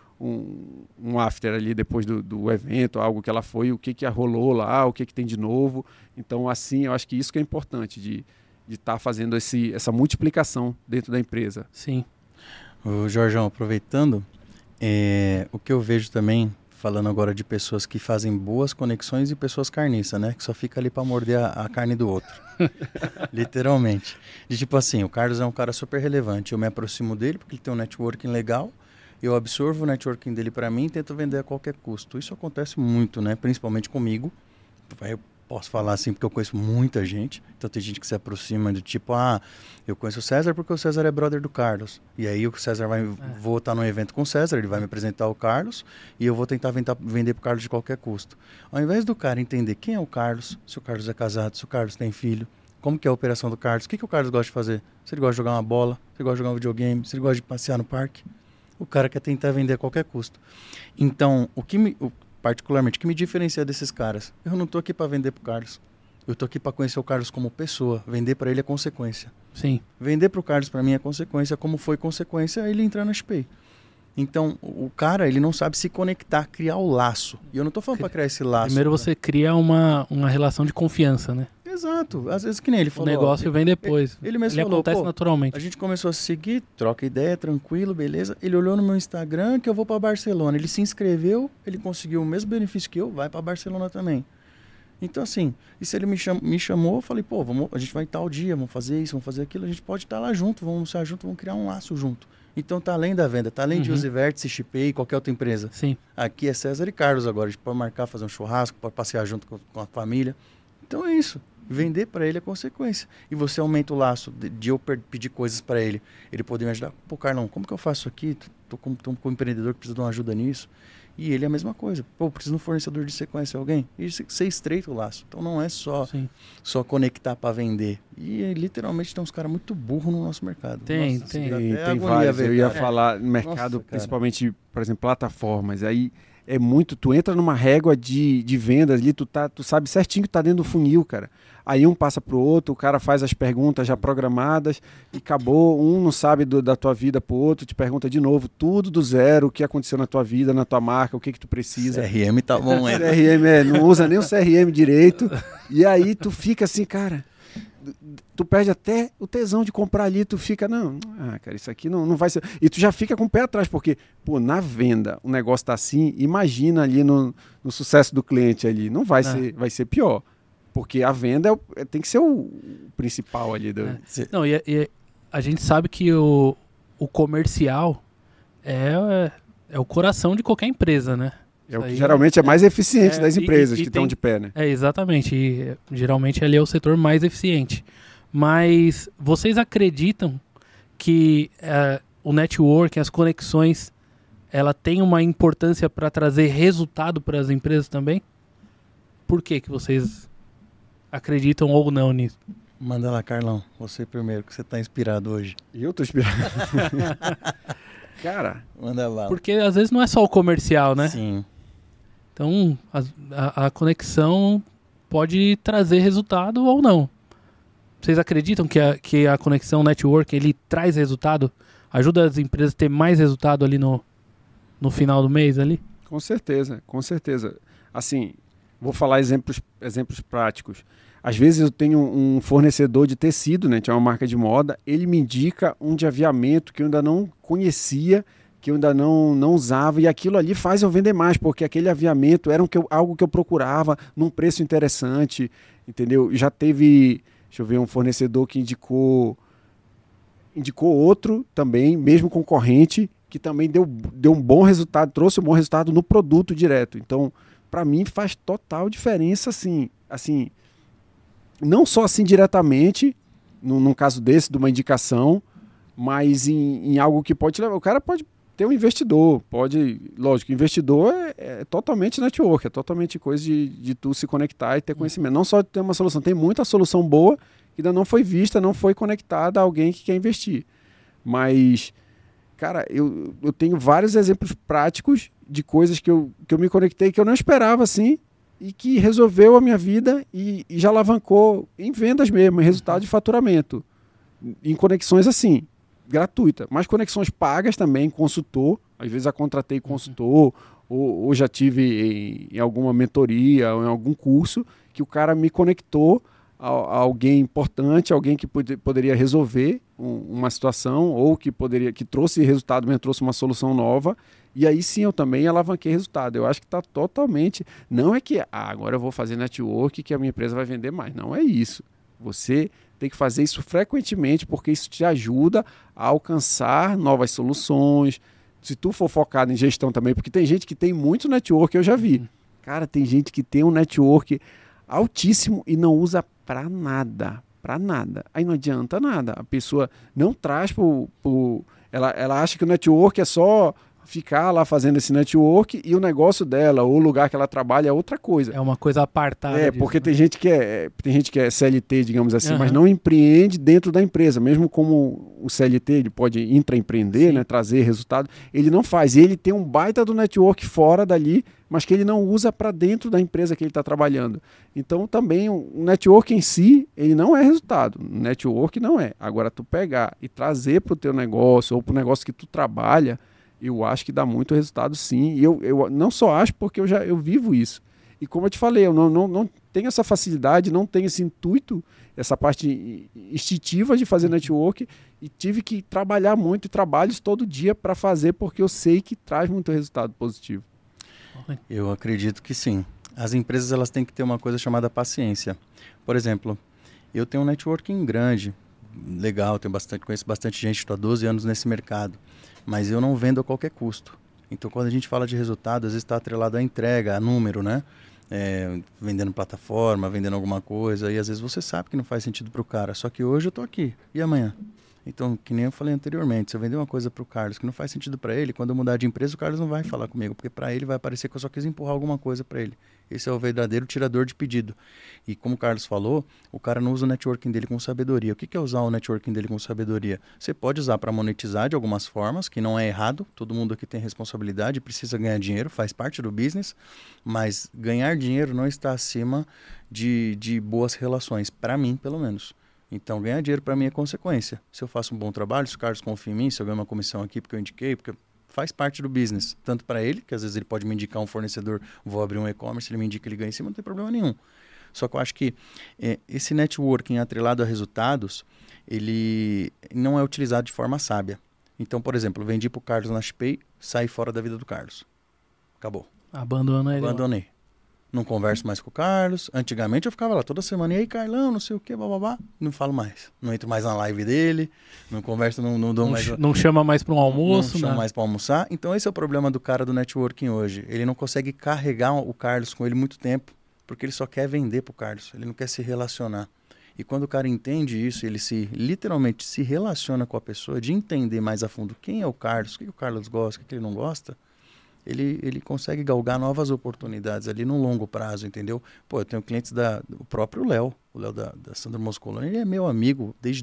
um after ali depois do evento, algo que ela foi, o que rolou lá, o que tem de novo. Então, assim, eu acho que isso que é importante de estar fazendo essa multiplicação dentro da empresa. Sim. O Jorjão, aproveitando, o que eu vejo também, falando agora de pessoas que fazem boas conexões e pessoas carniças, né? Que só fica ali para morder a carne do outro. Literalmente. De tipo assim, o Carlos é um cara super relevante, eu me aproximo dele porque ele tem um networking legal, eu absorvo o networking dele para mim e tento vender a qualquer custo. Isso acontece muito, né? Principalmente comigo. Eu posso falar assim porque eu conheço muita gente. Então tem gente que se aproxima do tipo, eu conheço o César porque o César é brother do Carlos. E aí o César vou estar num evento com o César, ele vai me apresentar o Carlos e eu vou tentar vender pro Carlos de qualquer custo. Ao invés do cara entender quem é o Carlos, se o Carlos é casado, se o Carlos tem filho, como que é a operação do Carlos, o que o Carlos gosta de fazer? Se ele gosta de jogar uma bola, se ele gosta de jogar um videogame, se ele gosta de passear no parque. O cara quer tentar vender a qualquer custo. Então, particularmente, o que me diferencia desses caras? Eu não estou aqui para vender para o Carlos. Eu estou aqui para conhecer o Carlos como pessoa. Vender para ele é consequência. Sim. Vender para o Carlos, para mim, é consequência. Como foi consequência ele entrar na SPAY. Então, o cara, ele não sabe se conectar, criar o laço. E eu não estou falando para criar esse laço. Primeiro você cria uma relação de confiança, né? Exato. Às vezes que nem ele falou. O negócio vem depois. Ele mesmo falou, acontece naturalmente. A gente começou a seguir, troca ideia, tranquilo, beleza. Ele olhou no meu Instagram que eu vou para Barcelona. Ele se inscreveu, ele conseguiu o mesmo benefício que eu, vai para Barcelona também. Então assim, e se ele me chamou, eu falei, pô, a gente vai tal dia, vamos fazer isso, vamos fazer aquilo, a gente pode estar lá junto, vamos anunciar junto, vamos criar um laço junto. Então tá além da venda, tá além de Use Vértice, ShipPay, qualquer outra empresa. Sim. Aqui é César e Carlos agora, a gente pode marcar, fazer um churrasco, pode passear junto com a família. Então é isso. Vender para ele é consequência. E você aumenta o laço de eu pedir coisas para ele. Ele poder me ajudar. Pô, Carlão, como que eu faço aqui? Tô com um empreendedor que precisa de uma ajuda nisso. E ele é a mesma coisa. Pô, preciso de um fornecedor de você conhece alguém? E você estreita o laço. Então não é só conectar para vender. E literalmente tem uns caras muito burros no nosso mercado. Tem vários. Eu ia falar no mercado, principalmente, por exemplo, plataformas. Aí é muito, tu entra numa régua de vendas ali, tu sabe certinho que tá dentro do funil, cara. Aí um passa pro outro, o cara faz as perguntas já programadas e acabou, um não sabe da tua vida pro outro, te pergunta de novo, tudo do zero, o que aconteceu na tua vida, na tua marca, o que tu precisa. CRM tá bom, CRM, não usa nem o CRM direito. E aí tu fica assim, cara, tu perde até o tesão de comprar ali, tu fica, cara, isso aqui não vai ser. E tu já fica com o pé atrás, porque, pô, na venda o negócio tá assim, imagina ali no sucesso do cliente ali, não vai ser, vai ser pior. Porque a venda tem que ser o principal ali. Não, e a gente sabe que o comercial é o coração de qualquer empresa, né? É o que geralmente é mais eficiente das empresas que estão de pé, né? Exatamente. E geralmente ali é o setor mais eficiente. Mas vocês acreditam que o networking, as conexões, ela tem uma importância para trazer resultado para as empresas também? Por que vocês acreditam ou não nisso? Manda lá, Carlão. Você primeiro, que você está inspirado hoje. E eu tô inspirado. Cara, manda lá. Porque às vezes não é só o comercial, né? Sim. Então, a conexão pode trazer resultado ou não. Vocês acreditam que a conexão network, ele traz resultado? Ajuda as empresas a ter mais resultado ali no final do mês ali? Com certeza, com certeza. Assim, vou falar exemplos práticos. Às vezes eu tenho um fornecedor de tecido, né, que é uma marca de moda, ele me indica um de aviamento que eu ainda não conhecia, que eu ainda não usava, e aquilo ali faz eu vender mais, porque aquele aviamento era algo que eu procurava num preço interessante, entendeu? Já teve, deixa eu ver, um fornecedor que indicou outro também, mesmo concorrente, que também deu um bom resultado, trouxe um bom resultado no produto direto. Então, para mim faz total diferença, assim, não só assim diretamente, num caso desse, de uma indicação, mas em algo que pode levar. O cara pode ter um investidor, lógico, investidor é totalmente network, é totalmente coisa de tu se conectar e ter conhecimento. Não só ter uma solução, tem muita solução boa que ainda não foi vista, não foi conectada a alguém que quer investir. Mas, cara, eu tenho vários exemplos práticos de coisas que eu me conectei que eu não esperava, assim, e que resolveu a minha vida e já alavancou em vendas mesmo, em resultado de faturamento. Em conexões assim, gratuita, mas conexões pagas também, consultor, às vezes já contratei consultor, ou já tive em alguma mentoria ou em algum curso que o cara me conectou a alguém importante, alguém que poderia resolver uma situação ou que trouxe resultado, me trouxe uma solução nova, e aí sim eu também alavanquei resultado. Eu acho que está totalmente, não é que agora eu vou fazer network que a minha empresa vai vender mais, não é isso. Você tem que fazer isso frequentemente porque isso te ajuda a alcançar novas soluções. Se tu for focado em gestão também, porque tem gente que tem muito network, eu já vi. Cara, tem gente que tem um network altíssimo e não usa para nada. Aí não adianta nada. A pessoa não traz ela acha que o network é só ficar lá fazendo esse network e o negócio dela, ou o lugar que ela trabalha é outra coisa. É uma coisa apartada. Porque tem gente que é CLT, digamos assim, mas não empreende dentro da empresa. Mesmo como o CLT, ele pode intraempreender, né, trazer resultado, ele não faz. E ele tem um baita do network fora dali, mas que ele não usa para dentro da empresa que ele está trabalhando. Então, também, o network em si, ele não é resultado. O network não é. Agora, tu pegar e trazer para o teu negócio ou para o negócio que tu trabalha, eu acho que dá muito resultado, sim. E eu não só acho, porque eu vivo isso. E como eu te falei, eu não tenho essa facilidade, não tenho esse intuito, essa parte instintiva de fazer network, e tive que trabalhar muito e trabalho todo dia para fazer, porque eu sei que traz muito resultado positivo. Eu acredito que sim. As empresas elas têm que ter uma coisa chamada paciência. Por exemplo, eu tenho um networking grande, legal, conheço bastante gente, estou há 12 anos nesse mercado, mas eu não vendo a qualquer custo. Então, quando a gente fala de resultado, às vezes está atrelado à entrega, a número, né? Vendendo plataforma, vendendo alguma coisa, e às vezes você sabe que não faz sentido para o cara, só que hoje eu estou aqui, e amanhã? Então, que nem eu falei anteriormente, se eu vender uma coisa para o Carlos que não faz sentido para ele, quando eu mudar de empresa, o Carlos não vai falar comigo, porque para ele vai parecer que eu só quis empurrar alguma coisa para ele. Esse é o verdadeiro tirador de pedido. E como o Carlos falou, o cara não usa o networking dele com sabedoria. O que é usar o networking dele com sabedoria? Você pode usar para monetizar de algumas formas, que não é errado, todo mundo aqui tem responsabilidade, precisa ganhar dinheiro, faz parte do business, mas ganhar dinheiro não está acima de boas relações, para mim, pelo menos. Então, ganhar dinheiro para mim é consequência. Se eu faço um bom trabalho, se o Carlos confia em mim, se eu ganho uma comissão aqui porque eu indiquei, porque faz parte do business. Tanto para ele, que às vezes ele pode me indicar um fornecedor, vou abrir um e-commerce, ele me indica, ele ganha em cima, não tem problema nenhum. Só que eu acho que esse networking atrelado a resultados, ele não é utilizado de forma sábia. Então, por exemplo, vendi para o Carlos na Shipay, saí fora da vida do Carlos. Acabou. Abandonei. Não converso mais com o Carlos. Antigamente eu ficava lá toda semana. E aí, Carlão, não sei o que, bababá. Não falo mais. Não entro mais na live dele. Não converso, não dou mais... Não chama mais para um almoço. Não chama mais para almoçar. Então esse é o problema do cara do networking hoje. Ele não consegue carregar o Carlos com ele muito tempo. Porque ele só quer vender pro Carlos. Ele não quer se relacionar. E quando o cara entende isso, ele literalmente se relaciona com a pessoa, de entender mais a fundo quem é o Carlos, o que o Carlos gosta, o que ele não gosta, ele consegue galgar novas oportunidades ali no longo prazo, entendeu? Pô, eu tenho clientes o próprio Léo, o Léo da Sandro Moscolani, ele é meu amigo desde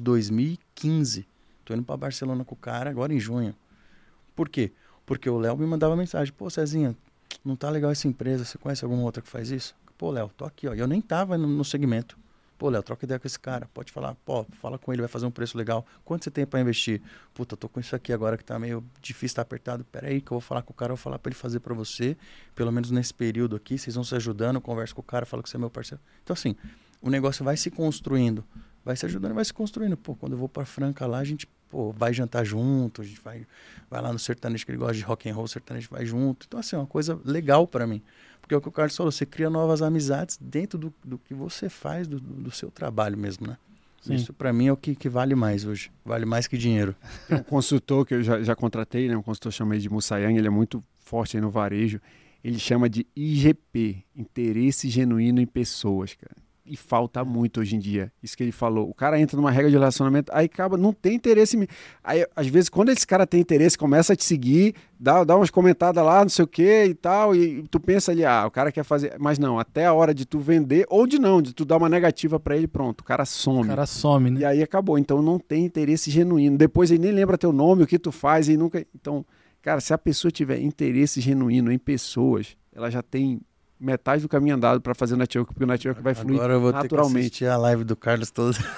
2015. Tô indo para Barcelona com o cara agora em junho. Por quê? Porque o Léo me mandava mensagem, pô, Cezinha, não tá legal essa empresa, você conhece alguma outra que faz isso? Pô, Léo, tô aqui, ó. Eu nem tava no segmento. Pô, Léo, troca ideia com esse cara. Pode falar, pô, fala com ele, vai fazer um preço legal. Quanto você tem para investir? Puta, tô com isso aqui agora que tá meio difícil, tá apertado. Pera aí que eu vou falar com o cara, eu vou falar para ele fazer para você. Pelo menos nesse período aqui, vocês vão se ajudando, eu converso com o cara, falo que você é meu parceiro. Então, assim, o negócio vai se construindo, vai se ajudando, vai se construindo. Pô, quando eu vou pra Franca lá, a gente vai jantar junto, a gente vai lá no sertanejo, que ele gosta de rock and roll, sertanejo vai junto. Então, assim, é uma coisa legal pra mim. Porque é o que o Carlos falou, você cria novas amizades dentro do que você faz, do seu trabalho mesmo, né? Sim. Isso pra mim é o que vale mais hoje. Vale mais que dinheiro. Tem um consultor que eu já contratei, né? Um consultor chamado de Mussayang, ele é muito forte aí no varejo. Ele chama de IGP, Interesse Genuíno em Pessoas, cara. E falta muito hoje em dia. Isso que ele falou. O cara entra numa regra de relacionamento, aí acaba, não tem interesse em mim. Aí, às vezes, quando esse cara tem interesse, começa a te seguir, dá umas comentadas lá, não sei o que e tal, e tu pensa ali, o cara quer fazer... Mas não, até a hora de tu vender, ou de tu dar uma negativa pra ele, pronto, o cara some. O cara some, né? E aí acabou. Então não tem interesse genuíno. Depois ele nem lembra teu nome, o que tu faz, e nunca... Então, cara, se a pessoa tiver interesse genuíno em pessoas, ela já tem metade do caminho andado para fazer o network, porque o network vai fluir naturalmente. Agora eu vou ter que assistir a live do Carlos toda. Se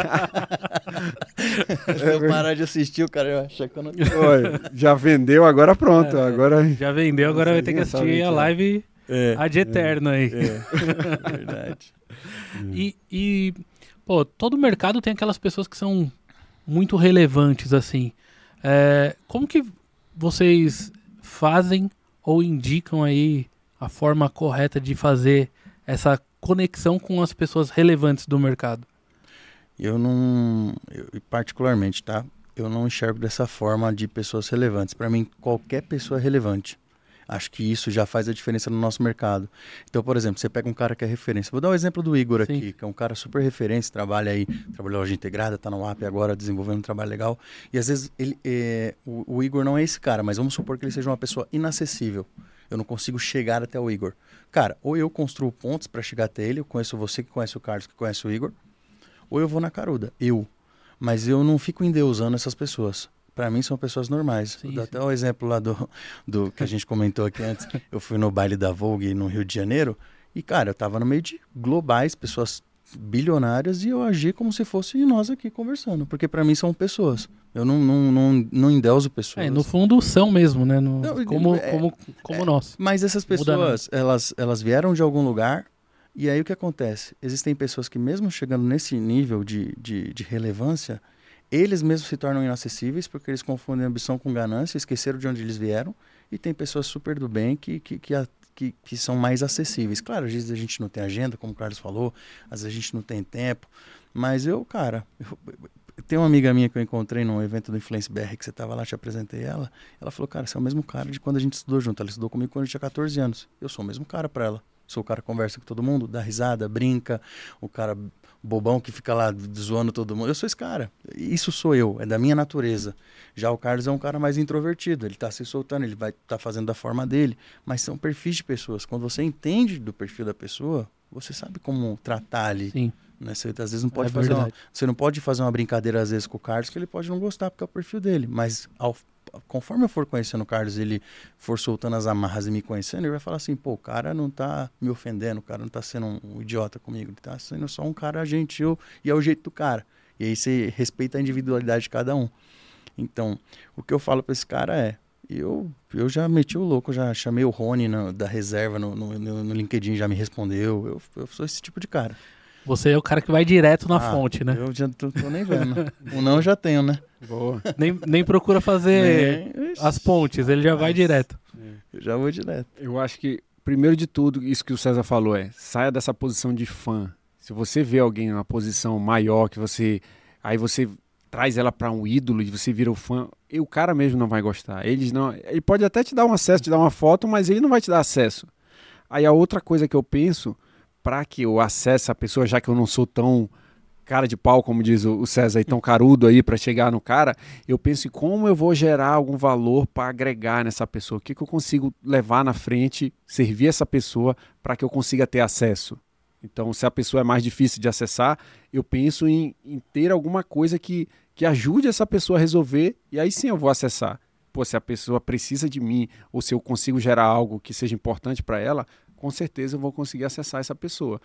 eu parar de assistir, o cara vai achar que eu não... Já vendeu, agora pronto. Agora... Já vendeu, agora vai ter que assistir a live ad eterno aí. Verdade. E, pô, todo mercado tem aquelas pessoas que são muito relevantes, assim. Como que vocês fazem ou indicam aí a forma correta de fazer essa conexão com as pessoas relevantes do mercado? Particularmente, tá? Eu não enxergo dessa forma de pessoas relevantes. Para mim, qualquer pessoa é relevante. Acho que isso já faz a diferença no nosso mercado. Então, por exemplo, você pega um cara que é referência. Vou dar um exemplo do Igor aqui, que é um cara super referência, trabalha loja integrada, tá no app agora, desenvolvendo um trabalho legal. E às vezes o Igor não é esse cara, mas vamos supor que ele seja uma pessoa inacessível. Eu não consigo chegar até o Igor. Cara, ou eu construo pontos para chegar até ele, eu conheço você que conhece o Carlos, que conhece o Igor, ou eu vou na caruda, Mas eu não fico endeusando essas pessoas. Para mim são pessoas normais. Vou dar até o exemplo lá do que a gente comentou aqui antes. Eu fui no baile da Vogue no Rio de Janeiro e, cara, eu tava no meio de globais, pessoas bilionárias, e eu agi como se fosse nós aqui conversando, porque para mim são pessoas. Eu não endeuso pessoas. No fundo são mesmo, né? Como nós. Mas essas pessoas, elas vieram de algum lugar, e aí o que acontece? Existem pessoas que mesmo chegando nesse nível de relevância, eles mesmos se tornam inacessíveis, porque eles confundem ambição com ganância, esqueceram de onde eles vieram, e tem pessoas super do bem que são mais acessíveis. Claro, às vezes a gente não tem agenda, como o Carlos falou, às vezes a gente não tem tempo, mas tem uma amiga minha que eu encontrei num evento do Influence BR, que você estava lá, te apresentei ela falou, cara, você é o mesmo cara de quando a gente estudou junto. Ela estudou comigo quando eu tinha 14 anos. Eu sou o mesmo cara para ela. Sou o cara que conversa com todo mundo, dá risada, brinca, o cara bobão que fica lá zoando todo mundo. Eu sou esse cara. Isso sou eu, é da minha natureza. Já o Carlos é um cara mais introvertido, ele está se soltando, ele vai estar fazendo da forma dele. Mas são perfis de pessoas. Quando você entende do perfil da pessoa, você sabe como tratar ali. Sim. Né? Você às vezes não pode você não pode fazer uma brincadeira às vezes com o Carlos, que ele pode não gostar, porque é o perfil dele. Mas conforme eu for conhecendo o Carlos, ele for soltando as amarras e me conhecendo, ele vai falar assim, pô, o cara não tá me ofendendo, o cara não tá sendo um idiota comigo, ele tá sendo só um cara gentil e é o jeito do cara. E aí você respeita a individualidade de cada um. Então, o que eu falo pra esse cara é, eu já meti o louco, já chamei o Rony da reserva no LinkedIn, já me respondeu, eu sou esse tipo de cara. Você é o cara que vai direto na fonte, né? Eu já tô nem vendo. O não eu já tenho, né? Boa. Nem procura fazer as pontes, ele já vai direto. Eu já vou direto. Eu acho que, primeiro de tudo, isso que o César falou saia dessa posição de fã. Se você vê alguém numa posição maior, aí você traz ela para um ídolo e você vira o fã, e o cara mesmo não vai gostar. Ele pode até te dar um acesso, te dar uma foto, mas ele não vai te dar acesso. Aí a outra coisa que eu penso, para que eu acesse a pessoa, já que eu não sou tão cara de pau, como diz o César, e tão carudo aí para chegar no cara, eu penso em como eu vou gerar algum valor para agregar nessa pessoa, o que eu consigo levar na frente, servir essa pessoa para que eu consiga ter acesso. Então, se a pessoa é mais difícil de acessar, eu penso em ter alguma coisa que ajude essa pessoa a resolver, e aí sim eu vou acessar. Pô, se a pessoa precisa de mim, ou se eu consigo gerar algo que seja importante para ela, com certeza eu vou conseguir acessar essa pessoa.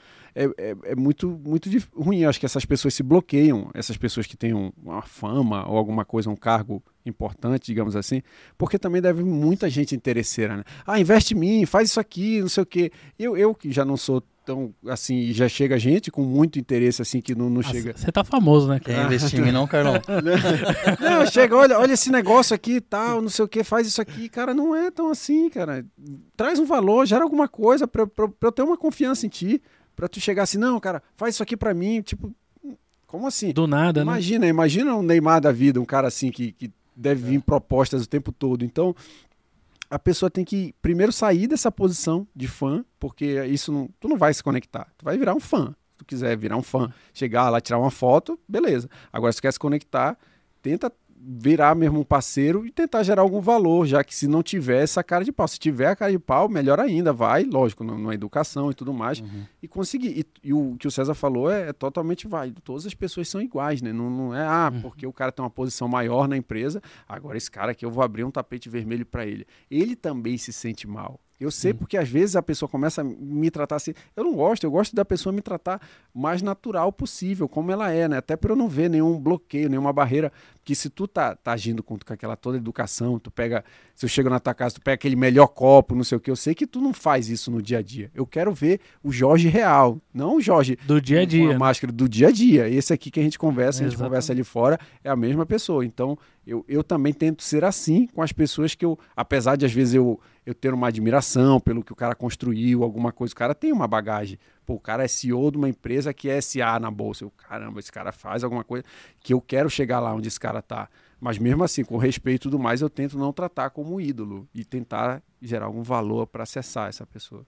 É muito ruim, eu acho que essas pessoas se bloqueiam, essas pessoas que têm uma fama ou alguma coisa, um cargo importante, digamos assim, porque também deve muita gente interesseira, né? Investe em mim, faz isso aqui, não sei o quê. Eu que já não sou Então, assim, já chega gente com muito interesse, assim, que não chega... Você tá famoso, né, cara? Quer investir em mim não, Carlão? Não, chega, olha esse negócio aqui e tal, não sei o que, faz isso aqui. Cara, não é tão assim, cara. Traz um valor, gera alguma coisa pra eu ter uma confiança em ti, pra tu chegar assim, não, cara, faz isso aqui pra mim, tipo, como assim? Do nada, Imagina um Neymar da vida, um cara assim que deve vir propostas o tempo todo. Então, a pessoa tem que primeiro sair dessa posição de fã, porque isso tu não vai se conectar, tu vai virar um fã. Se tu quiser virar um fã, chegar lá, tirar uma foto, beleza. Agora, se tu quer se conectar, tenta virar mesmo um parceiro e tentar gerar algum valor, já que se não tiver essa cara de pau. Se tiver a cara de pau, melhor ainda, vai, lógico, na educação e tudo mais, e conseguir. E o que o César falou é totalmente válido. Todas as pessoas são iguais, né? Não é, porque o cara tem uma posição maior na empresa, agora esse cara aqui eu vou abrir um tapete vermelho para ele. Ele também se sente mal. Eu sei porque às vezes a pessoa começa a me tratar assim, eu não gosto, eu gosto da pessoa me tratar mais natural possível, como ela é, né? Até para eu não ver nenhum bloqueio, nenhuma barreira, porque se tu tá agindo com aquela toda educação, se eu chego na tua casa, tu pega aquele melhor copo, não sei o que, eu sei que tu não faz isso no dia a dia. Eu quero ver o Jorge real, não o Jorge do dia a dia, com a máscara do dia a dia. Esse aqui que a gente conversa, a gente conversa ali fora, é a mesma pessoa. Então, eu também tento ser assim com as pessoas que apesar de às vezes eu ter uma admiração pelo que o cara construiu, alguma coisa, o cara tem uma bagagem. Pô, o cara é CEO de uma empresa que é SA na bolsa. Caramba, esse cara faz alguma coisa que eu quero chegar lá onde esse cara tá. Mas mesmo assim, com respeito e tudo mais, eu tento não tratar como ídolo e tentar gerar algum valor para acessar essa pessoa.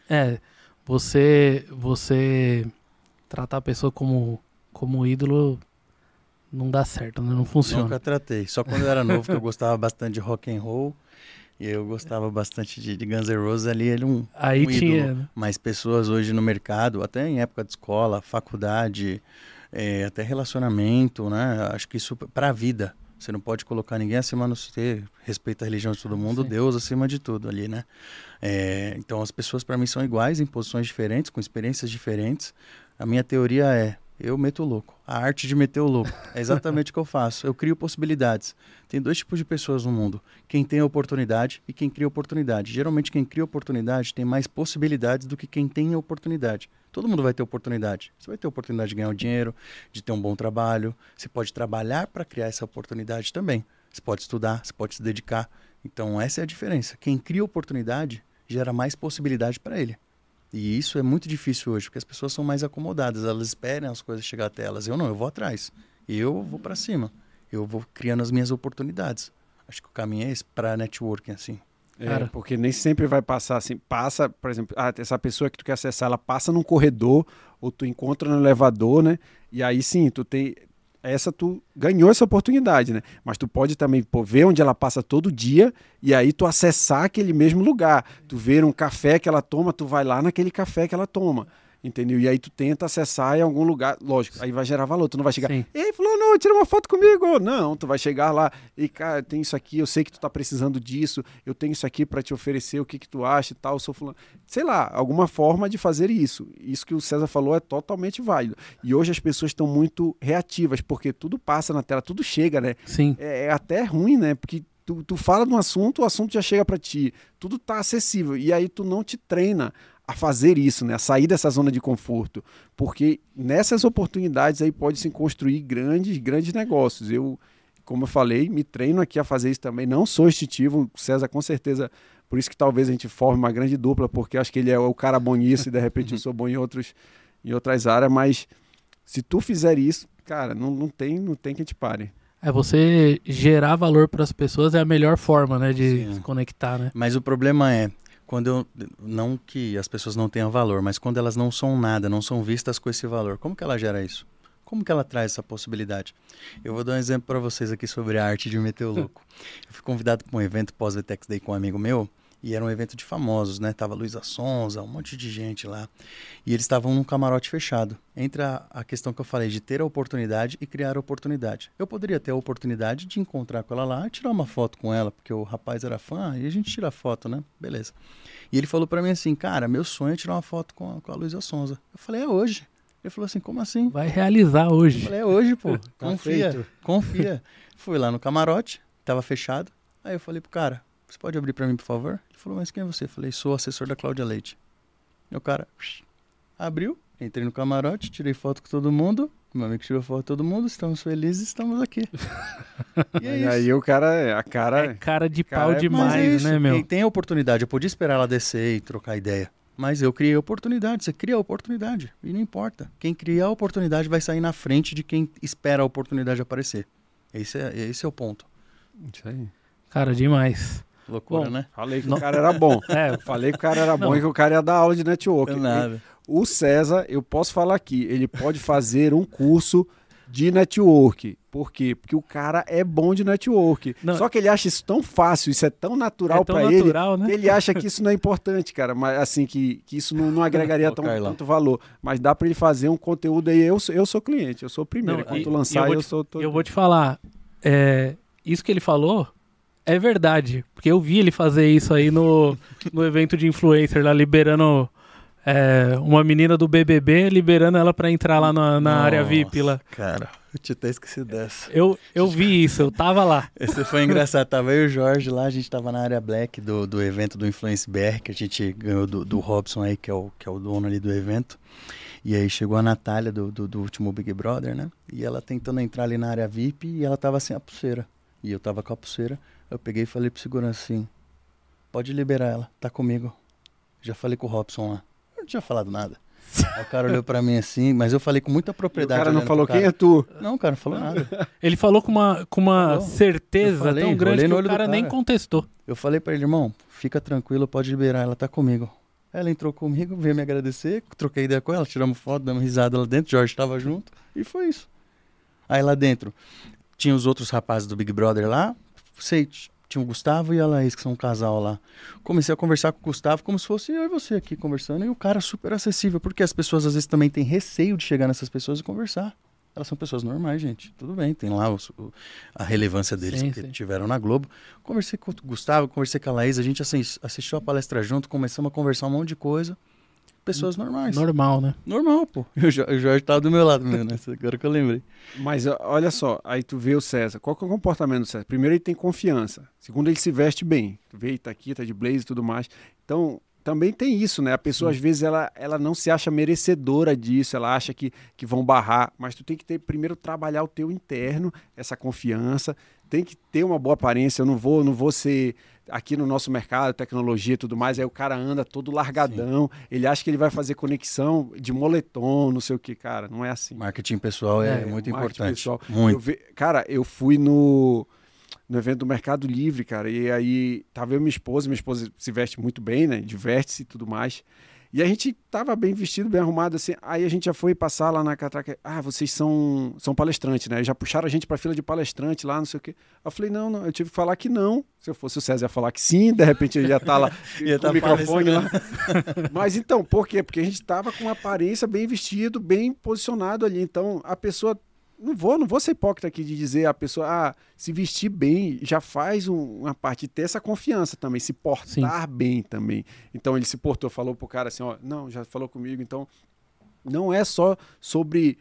Você tratar a pessoa como ídolo não dá certo, né? Não funciona. Nunca tratei. Só quando eu era novo, que eu gostava bastante de rock and roll. E eu gostava bastante de Guns N' Roses, ali ele um tinha, ídolo. né? Mas pessoas hoje no mercado, até em época de escola, faculdade, até relacionamento, né? Acho que isso para a vida. Você não pode colocar ninguém acima de você, respeita a religião de todo mundo, Sim. Deus acima de tudo ali, né? Então as pessoas para mim são iguais, em posições diferentes, com experiências diferentes. A minha teoria é, eu meto o louco. A arte de meter o louco. É exatamente o que eu faço. Eu crio possibilidades. Tem dois tipos de pessoas no mundo. Quem tem oportunidade e quem cria oportunidade. Geralmente quem cria oportunidade tem mais possibilidades do que quem tem oportunidade. Todo mundo vai ter oportunidade. Você vai ter oportunidade de ganhar um dinheiro, de ter um bom trabalho. Você pode trabalhar para criar essa oportunidade também. Você pode estudar, você pode se dedicar. Então essa é a diferença. Quem cria oportunidade gera mais possibilidade para ele. E isso é muito difícil hoje, porque as pessoas são mais acomodadas, elas esperam as coisas chegar até elas. Eu não, eu vou atrás. Eu vou para cima. Eu vou criando as minhas oportunidades. Acho que o caminho é esse para networking, assim. Porque nem sempre vai passar assim. Passa, por exemplo, essa pessoa que tu quer acessar, ela passa num corredor, ou tu encontra no elevador, né? E aí sim, tu ganhou essa oportunidade, né? Mas tu pode também ver onde ela passa todo dia e aí tu acessar aquele mesmo lugar. Tu ver um café que ela toma, tu vai lá naquele café que ela toma, entendeu? E aí tu tenta acessar em algum lugar, lógico, aí vai gerar valor. Tu não vai chegar, ei, fulano, tira uma foto comigo. Não, tu vai chegar lá e, cara, tem isso aqui, eu sei que tu tá precisando disso, eu tenho isso aqui para te oferecer, o que tu acha e tal, eu sou fulano. Sei lá, alguma forma de fazer isso. Isso que o César falou é totalmente válido. E hoje as pessoas estão muito reativas, porque tudo passa na tela, tudo chega, né? Sim. É até ruim, né? Porque tu fala de um assunto, o assunto já chega para ti. Tudo tá acessível. E aí tu não te treina a fazer isso, né? A sair dessa zona de conforto. Porque nessas oportunidades aí pode-se construir grandes negócios. Eu, como eu falei, me treino aqui a fazer isso também. Não sou instintivo, o César com certeza, por isso que talvez a gente forme uma grande dupla, porque acho que ele é o cara bom nisso e de repente eu sou bom em outras áreas, mas se tu fizer isso, cara, não tem quem te pare. Você gerar valor para as pessoas é a melhor forma, né, de se conectar, né? Mas o problema é, não que as pessoas não tenham valor, mas quando elas não são nada, não são vistas com esse valor, como que ela gera isso? Como que ela traz essa possibilidade? Eu vou dar um exemplo para vocês aqui sobre a arte de meter o louco. Eu fui convidado para um evento pós-VTEX Day com um amigo meu, e era um evento de famosos, né? Tava Luísa Sonza, um monte de gente lá. E eles estavam num camarote fechado. Entra a questão que eu falei de ter a oportunidade e criar a oportunidade. Eu poderia ter a oportunidade de encontrar com ela lá e tirar uma foto com ela, porque o rapaz era fã e a gente tira foto, né? Beleza. E ele falou pra mim assim, cara, meu sonho é tirar uma foto com a Luísa Sonza. Eu falei, é hoje. Ele falou assim, como assim? Vai realizar hoje. Eu falei, é hoje, pô. Confia. Fui lá no camarote, tava fechado. Aí eu falei pro cara, você pode abrir pra mim, por favor? Ele falou, mas quem é você? Eu falei, sou assessor da Cláudia Leite. E o cara Abriu, entrei no camarote, tirei foto com todo mundo. Meu amigo tirou foto com todo mundo, estamos felizes, estamos aqui. E é isso. Aí o cara, a cara... É cara de pau demais, é isso, né, meu? Quem tem a oportunidade, eu podia esperar ela descer e trocar ideia. Mas eu criei a oportunidade, você cria a oportunidade. E não importa. Quem cria a oportunidade vai sair na frente de quem espera a oportunidade aparecer. Esse é o ponto. Isso aí. Cara, demais. Loucura, Bom, né? Falei que o cara era bom. Falei que o cara era bom e que o cara ia dar aula de network. Nada. O César, eu posso falar aqui, ele pode fazer um curso de network. Por quê? Porque o cara é bom de network. Não. Só que ele acha isso tão fácil, isso é tão natural pra ele, né? que ele acha que isso não é importante, cara. Mas assim, que isso não agregaria tanto valor. Mas dá pra ele fazer um conteúdo aí. Eu sou cliente, eu sou o primeiro. Quando tu lançar, eu sou todo. Eu vou te falar, isso que ele falou é verdade. Porque eu vi ele fazer isso aí no evento de influencer lá, liberando... uma menina do BBB liberando ela pra entrar lá na área VIP lá. Cara, eu tinha até esquecido dessa. Eu vi isso, eu tava lá. Esse foi engraçado, tava eu e o Jorge lá, a gente tava na área Black do evento do Influence BR, que a gente ganhou do Robson aí, que é o dono ali do evento. E aí chegou a Natália do último Big Brother, né? E ela tentando entrar ali na área VIP e ela tava sem a pulseira. E eu tava com a pulseira, eu peguei e falei pro segurança assim, pode liberar ela, tá comigo. Já falei com o Robson lá. Não tinha falado nada. Aí o cara olhou pra mim assim, mas eu falei com muita propriedade. O cara não falou quem é tu? Não, o cara não falou nada. Ele falou com uma certeza tão grande que o cara nem contestou. Eu falei pra ele, irmão, fica tranquilo, pode liberar, ela tá comigo. Ela entrou comigo, veio me agradecer, troquei ideia com ela, tiramos foto, damos risada lá dentro, Jorge tava junto, e foi isso. Aí lá dentro, tinha os outros rapazes do Big Brother lá, tinha o Gustavo e a Laís, que são um casal lá. Comecei a conversar com o Gustavo como se fosse eu e você aqui conversando. E o cara super acessível, porque as pessoas às vezes também têm receio de chegar nessas pessoas e conversar. Elas são pessoas normais, gente. Tudo bem, tem lá a relevância deles, porque tiveram na Globo. Conversei com o Gustavo, conversei com a Laís, a gente assistiu a palestra junto, começamos a conversar um monte de coisa. Pessoas normais. Normal, né? Normal, pô. O Jorge tava do meu lado mesmo, né? Agora que eu lembrei. Mas olha só, aí tu vê o César. Qual que é o comportamento do César? Primeiro, ele tem confiança. Segundo, ele se veste bem. Tu vê, ele tá aqui, tá de blazer e tudo mais. Então, também tem isso, né? A pessoa, às vezes, ela não se acha merecedora disso. Ela acha que vão barrar. Mas tu tem que primeiro trabalhar o teu interno, essa confiança. Tem que ter uma boa aparência. Eu não vou ser... Aqui no nosso mercado, tecnologia e tudo mais, aí o cara anda todo largadão, ele acha que ele vai fazer conexão de moletom, não sei o que, cara, não é assim. Marketing pessoal é muito importante. Pessoal. Muito. Cara, eu fui no evento do Mercado Livre, cara, e aí tava eu e minha esposa se veste muito bem, né, diverte-se e tudo mais, e a gente tava bem vestido, bem arrumado, assim, aí a gente já foi passar lá na catraca, vocês são palestrantes, né, já puxaram a gente pra fila de palestrante lá, não sei o quê. Eu falei, não, eu tive que falar que não, se eu fosse o César ia falar que sim, de repente ele ia estar lá com o microfone lá. Mas então, por quê? Porque a gente tava com uma aparência bem vestido, bem posicionado ali, então a pessoa... Não vou ser hipócrita aqui de dizer a pessoa, se vestir bem já faz uma parte de ter essa confiança também, se portar bem também. Então ele se portou, falou pro cara assim, não, já falou comigo, então não é só sobre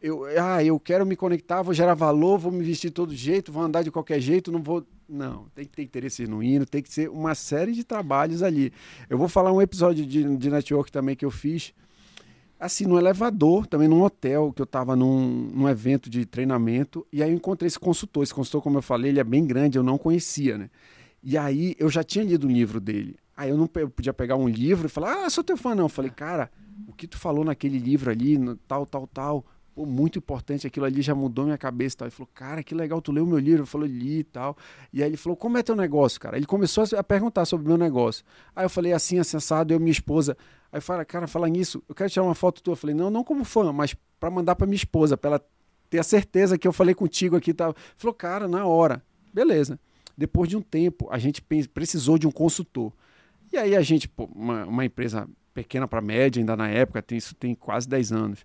eu quero me conectar, vou gerar valor, vou me vestir de todo jeito, vou andar de qualquer jeito, não, tem que ter interesse genuíno, tem que ser uma série de trabalhos ali. Eu vou falar um episódio de network também que eu fiz, assim, no elevador, também num hotel, que eu estava num evento de treinamento, e aí eu encontrei esse consultor, como eu falei, ele é bem grande, eu não conhecia, né? E aí eu já tinha lido um livro dele, aí eu podia pegar um livro e falar, sou teu fã, não. Eu falei, cara, o que tu falou naquele livro ali, tal, pô, muito importante, aquilo ali já mudou minha cabeça e tal. Ele falou, cara, que legal, tu leu o meu livro? Eu falei, li e tal. E aí ele falou, como é teu negócio, cara? Ele começou a perguntar sobre o meu negócio. Aí eu falei, assim, assado, eu e minha esposa. Aí fala, cara, fala nisso, eu quero tirar uma foto tua. Eu falei, não como fã, mas para mandar para minha esposa, para ela ter a certeza que eu falei contigo aqui e tal. Ele falou, cara, na hora. Beleza. Depois de um tempo, a gente precisou de um consultor. E aí a gente, pô, uma empresa pequena para média, ainda na época, isso tem quase 10 anos.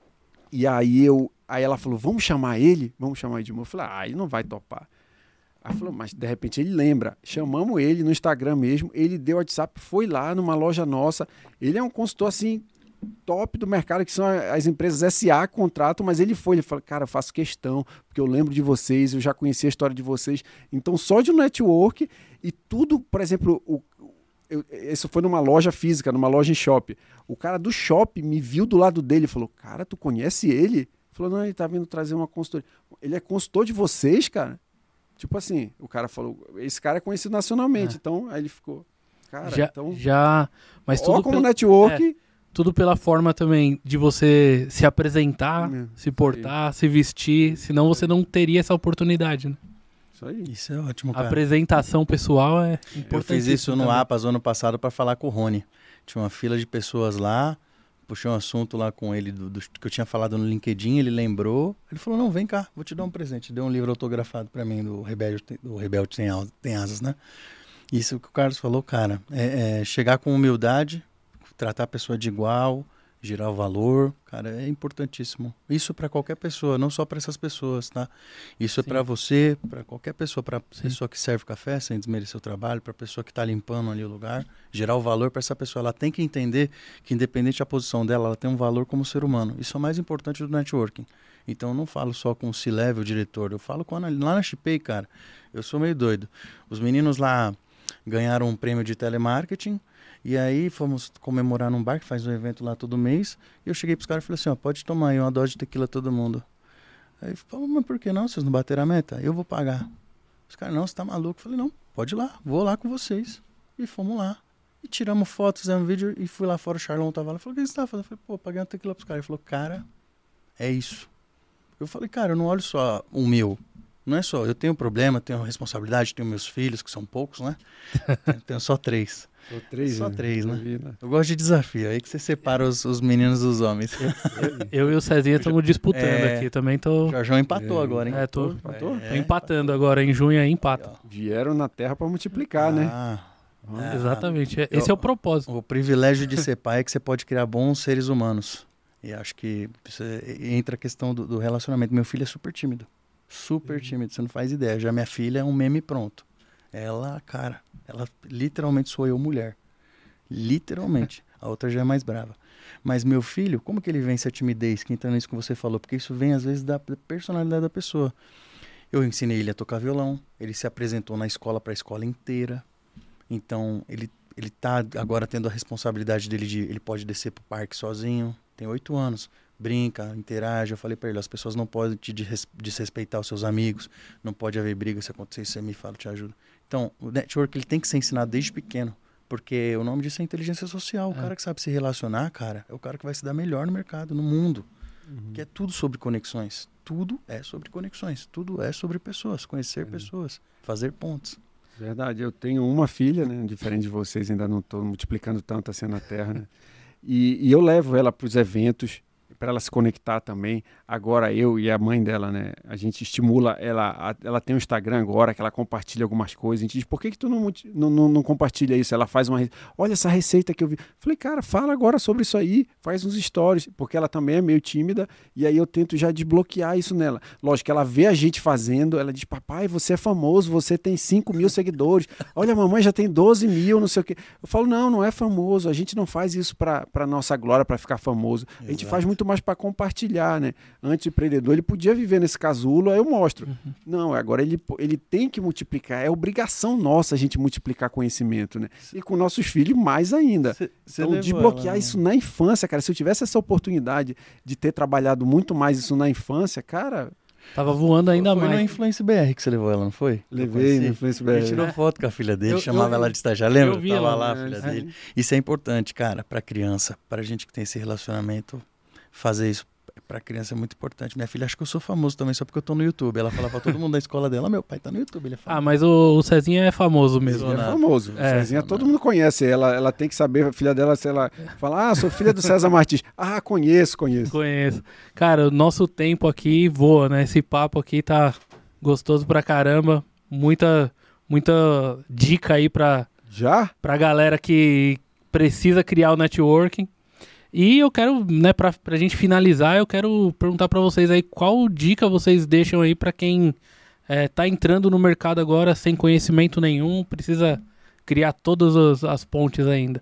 E aí ela falou, vamos chamar ele? Vamos chamar Edmur. Eu falei, ele não vai topar. Aí falou, mas de repente ele lembra. Chamamos ele no Instagram mesmo, ele deu WhatsApp, foi lá numa loja nossa. Ele é um consultor assim, top do mercado, que são as empresas SA que contratam, mas ele falou, cara, eu faço questão, porque eu lembro de vocês, eu já conheci a história de vocês. Então, só de um network e tudo, por exemplo, Isso foi numa loja física, numa loja em shopping. O cara do shopping me viu do lado dele e falou, cara, tu conhece ele? Ele falou, não, ele tá vindo trazer uma consultoria. Ele é consultor de vocês, cara? Tipo assim, o cara falou, esse cara é conhecido nacionalmente. Então, aí ele ficou, cara, mas ó tudo como network... tudo pela forma também de você se apresentar, se portar, se vestir, senão você não teria essa oportunidade, né? Isso aí. Isso é ótimo, A cara. apresentação pessoal é importante. Eu fiz isso no APAS ano passado para falar com o Rony. Tinha uma fila de pessoas lá, puxei um assunto lá com ele do que eu tinha falado no LinkedIn, ele lembrou. Ele falou, não, vem cá, vou te dar um presente. Deu um livro autografado para mim do Rebelde Tem Asas, né? Isso que o Carlos falou, cara, é chegar com humildade, tratar a pessoa de igual, girar o valor, cara, é importantíssimo. Isso para qualquer pessoa, não só para essas pessoas, tá? Isso é para você, para qualquer pessoa, para pessoa que serve café sem desmerecer o trabalho, para pessoa que está limpando ali o lugar, gerar o valor para essa pessoa. Ela tem que entender que independente da posição dela, ela tem um valor como ser humano. Isso é o mais importante do networking. Então eu não falo só com o C-Level, o diretor, eu falo lá na Shipay, cara. Eu sou meio doido. Os meninos lá ganharam um prêmio de telemarketing. E aí fomos comemorar num bar que faz um evento lá todo mês. E eu cheguei pros caras e falei assim, ó, pode tomar aí uma dose de tequila todo mundo. Aí falou, mas por que não? Vocês não bateram a meta? Eu vou pagar. Os caras, não, você tá maluco? Eu falei, não, pode ir lá, vou lá com vocês. E fomos lá. E tiramos fotos, fizemos vídeo e fui lá fora, o Charlon tava lá. Falei, o que você tá fazendo? Eu falei, pô, paguei uma tequila pros caras. Ele falou, cara, é isso. Eu falei, cara, eu não olho só o meu. Não é só, eu tenho problema, tenho responsabilidade, tenho meus filhos, que são poucos, né? Tenho só 3. Só três, né? Eu gosto de desafio, aí que você separa os meninos dos homens. Eu e o Cezinha estamos disputando aqui, também tô... O Jorjão empatou agora, hein? Tô empatando agora, em junho aí empata. Vieram na Terra para multiplicar, né? Exatamente, esse é o propósito. O privilégio de ser pai é que você pode criar bons seres humanos. E acho que entra a questão do relacionamento. Meu filho é super tímido, você não faz ideia. Já minha filha é um meme pronto. Ela literalmente sou eu mulher. Literalmente. A outra já é mais brava. Mas meu filho, como que ele vence a timidez? Que entra nisso que você falou. Porque isso vem, às vezes, da personalidade da pessoa. Eu ensinei ele a tocar violão. Ele se apresentou na escola para a escola inteira. Então, ele tá agora tendo a responsabilidade dele ele pode descer pro parque sozinho. Tem 8 anos. Brinca, interage. Eu falei para ele, as pessoas não podem te desrespeitar os seus amigos. Não pode haver briga. Se acontecer isso, você me fala, eu te ajudo. Então, o network ele tem que ser ensinado desde pequeno, porque o nome disso é inteligência social. O cara que sabe se relacionar, cara, é o cara que vai se dar melhor no mercado, no mundo. Que é tudo sobre conexões. Tudo é sobre conexões. Tudo é sobre pessoas, conhecer pessoas, fazer pontes. Verdade, eu tenho uma filha, né? Diferente de vocês, ainda não estou multiplicando tanto assim na Terra, né? E eu levo ela para os eventos, para ela se conectar também. Agora eu e a mãe dela, né? A gente estimula ela tem um Instagram agora que ela compartilha algumas coisas. A gente diz, por que tu não compartilha isso? Ela faz olha essa receita que eu vi. Falei, cara, fala agora sobre isso aí, faz uns stories, porque ela também é meio tímida e aí eu tento já desbloquear isso nela. Lógico, ela vê a gente fazendo, ela diz, papai, você é famoso, você tem 5 mil seguidores. Olha, a mamãe já tem 12 mil, não sei o quê. Eu falo, não é famoso, a gente não faz isso para nossa glória, para ficar famoso. A gente faz muito mais para compartilhar, né? Antes o empreendedor, ele podia viver nesse casulo, aí eu mostro. Não, agora ele tem que multiplicar, é obrigação nossa a gente multiplicar conhecimento, né? E com nossos filhos mais ainda. Então, desbloquear isso na infância, cara. Se eu tivesse essa oportunidade de ter trabalhado muito mais isso na infância, cara... Tava voando ainda mais. Foi no Influence BR que você levou ela, não foi? Levei no Influence BR. Ele tirou foto com a filha dele, chamava ela de estagiária. Lembra? Eu vi Tava ela, lá a filha dele. Isso é importante, cara, pra criança, pra gente que tem esse relacionamento, fazer isso pra criança é muito importante. Minha filha acha que eu sou famoso também, só porque eu tô no YouTube. Ela fala pra todo mundo da escola dela, meu pai tá no YouTube, ele é famoso. Mas o Cezinha é famoso mesmo. É famoso. Cezinha todo mundo conhece. Ela tem que saber, a filha dela, se ela fala, sou filha do César Martins. Conheço. Cara, o nosso tempo aqui voa, né? Esse papo aqui tá gostoso pra caramba. Muita dica aí pra galera que precisa criar o networking. E eu quero, né, pra gente finalizar, eu quero perguntar pra vocês aí qual dica vocês deixam aí pra quem tá entrando no mercado agora sem conhecimento nenhum, precisa criar todas as pontes ainda.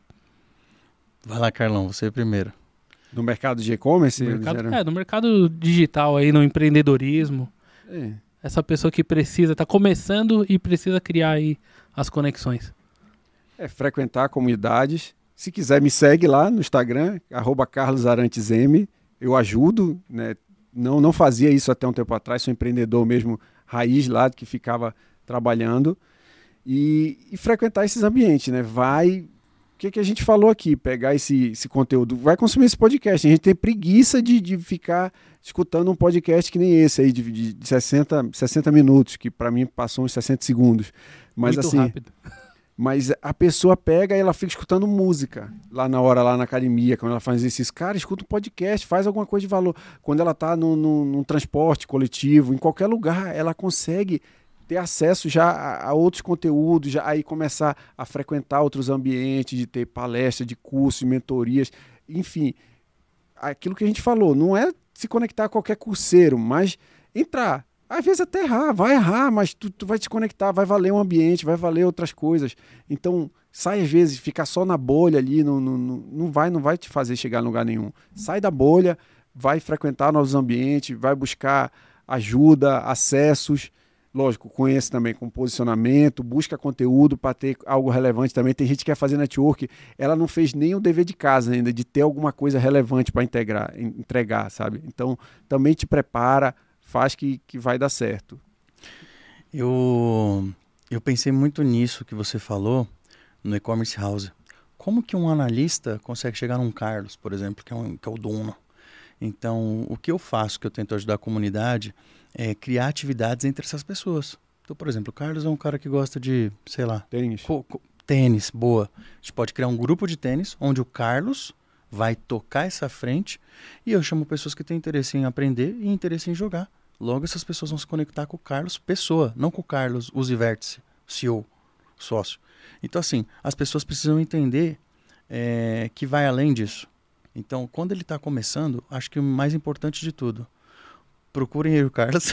Vai lá, Carlão, você primeiro. No mercado de e-commerce? No mercado digital aí, no empreendedorismo. Essa pessoa que tá começando e precisa criar aí as conexões. É frequentar comunidades. Se quiser, me segue lá no Instagram, @carlosarantesm. Eu ajudo, né? Não fazia isso até um tempo atrás, sou empreendedor mesmo, raiz lá, que ficava trabalhando. E frequentar esses ambientes, né? O que a gente falou aqui? Pegar esse conteúdo, vai consumir esse podcast. A gente tem preguiça de ficar escutando um podcast que nem esse aí, de 60 minutos, que para mim passou uns 60 segundos. Mas Muito assim, rápido. mas a pessoa pega e ela fica escutando música lá na hora, lá na academia, quando ela faz exercício. Cara, escuta um podcast, faz alguma coisa de valor. Quando ela está num transporte coletivo, em qualquer lugar, ela consegue ter acesso já a outros conteúdos, já aí começar a frequentar outros ambientes, de ter palestras, de cursos, de mentorias, enfim. Aquilo que a gente falou, não é se conectar a qualquer curseiro, mas entrar. Às vezes até vai errar, mas tu vai te conectar, vai valer um ambiente, vai valer outras coisas. Então, sai às vezes, ficar só na bolha ali, não vai te fazer chegar em lugar nenhum. Sai da bolha, vai frequentar novos ambientes, vai buscar ajuda, acessos. Lógico, conhece também com posicionamento, busca conteúdo para ter algo relevante também. Tem gente que quer fazer network, ela não fez nem o dever de casa ainda, de ter alguma coisa relevante para entregar, sabe? Então, também te prepara, faz que vai dar certo. Eu pensei muito nisso que você falou no e-commerce house. Como que um analista consegue chegar num Carlos, por exemplo, que é o dono? Então, o que eu faço, que eu tento ajudar a comunidade, é criar atividades entre essas pessoas. Então, por exemplo, o Carlos é um cara que gosta de, sei lá... Tênis, boa. A gente pode criar um grupo de tênis, onde o Carlos vai tocar essa frente, e eu chamo pessoas que têm interesse em aprender e interesse em jogar. Logo, essas pessoas vão se conectar com o Carlos pessoa, não com o Carlos Uzi Vértice, CEO, sócio. Então, assim, as pessoas precisam entender que vai além disso. Então, quando ele está começando, acho que o mais importante de tudo, procurem aí o Carlos.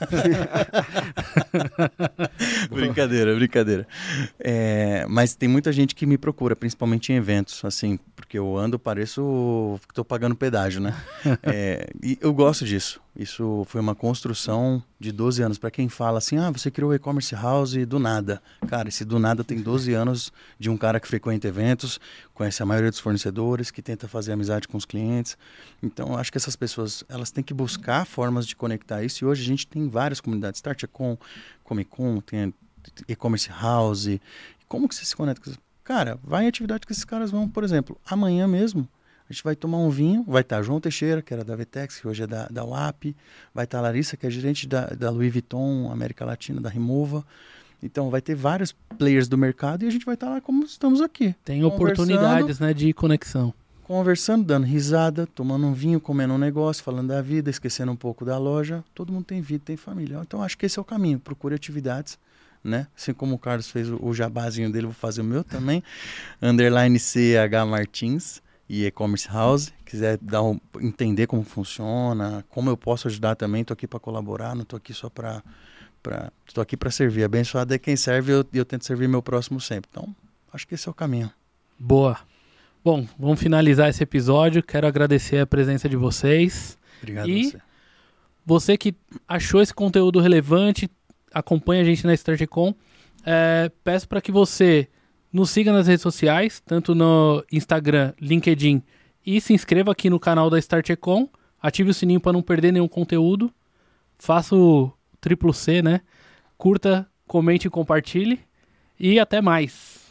Brincadeira. Mas tem muita gente que me procura, principalmente em eventos, assim, porque eu pareço que estou pagando pedágio, né? E eu gosto disso. Isso foi uma construção de 12 anos. Para quem fala assim, você criou o e-commerce house do nada. Cara, esse do nada tem 12 anos de um cara que frequenta eventos, conhece a maioria dos fornecedores, que tenta fazer amizade com os clientes. Então, eu acho que essas pessoas, elas têm que buscar formas de conectar isso. E hoje a gente tem várias comunidades. StartCon, Comic Con, tem e-commerce house. Como que você se conecta? Cara, vai em atividade que esses caras vão. Por exemplo, amanhã mesmo, a gente vai tomar um vinho, vai estar João Teixeira, que era da Vetex, que hoje é da UAP, vai estar Larissa, que é gerente da Louis Vuitton, América Latina, da Remova. Então vai ter vários players do mercado e a gente vai estar lá como estamos aqui. Tem oportunidades, né, de conexão. Conversando, dando risada, tomando um vinho, comendo um negócio, falando da vida, esquecendo um pouco da loja. Todo mundo tem vida, tem família. Então acho que esse é o caminho, procure atividades, né? Assim como o Carlos fez o jabazinho dele, vou fazer o meu também. _CH Martins. E e-commerce house, quiser entender como funciona, como eu posso ajudar também, estou aqui para colaborar, não estou aqui só estou aqui para servir. Abençoado é quem serve e eu tento servir meu próximo sempre. Então, acho que esse é o caminho. Boa. Bom, vamos finalizar esse episódio. Quero agradecer a presença de vocês. Obrigado e a você. Você que achou esse conteúdo relevante, acompanha a gente na StartCon. Peço para que você nos siga nas redes sociais, tanto no Instagram, LinkedIn, e se inscreva aqui no canal da StartCon. Ative o sininho para não perder nenhum conteúdo. Faça o triplo C, né? Curta, comente e compartilhe. E até mais.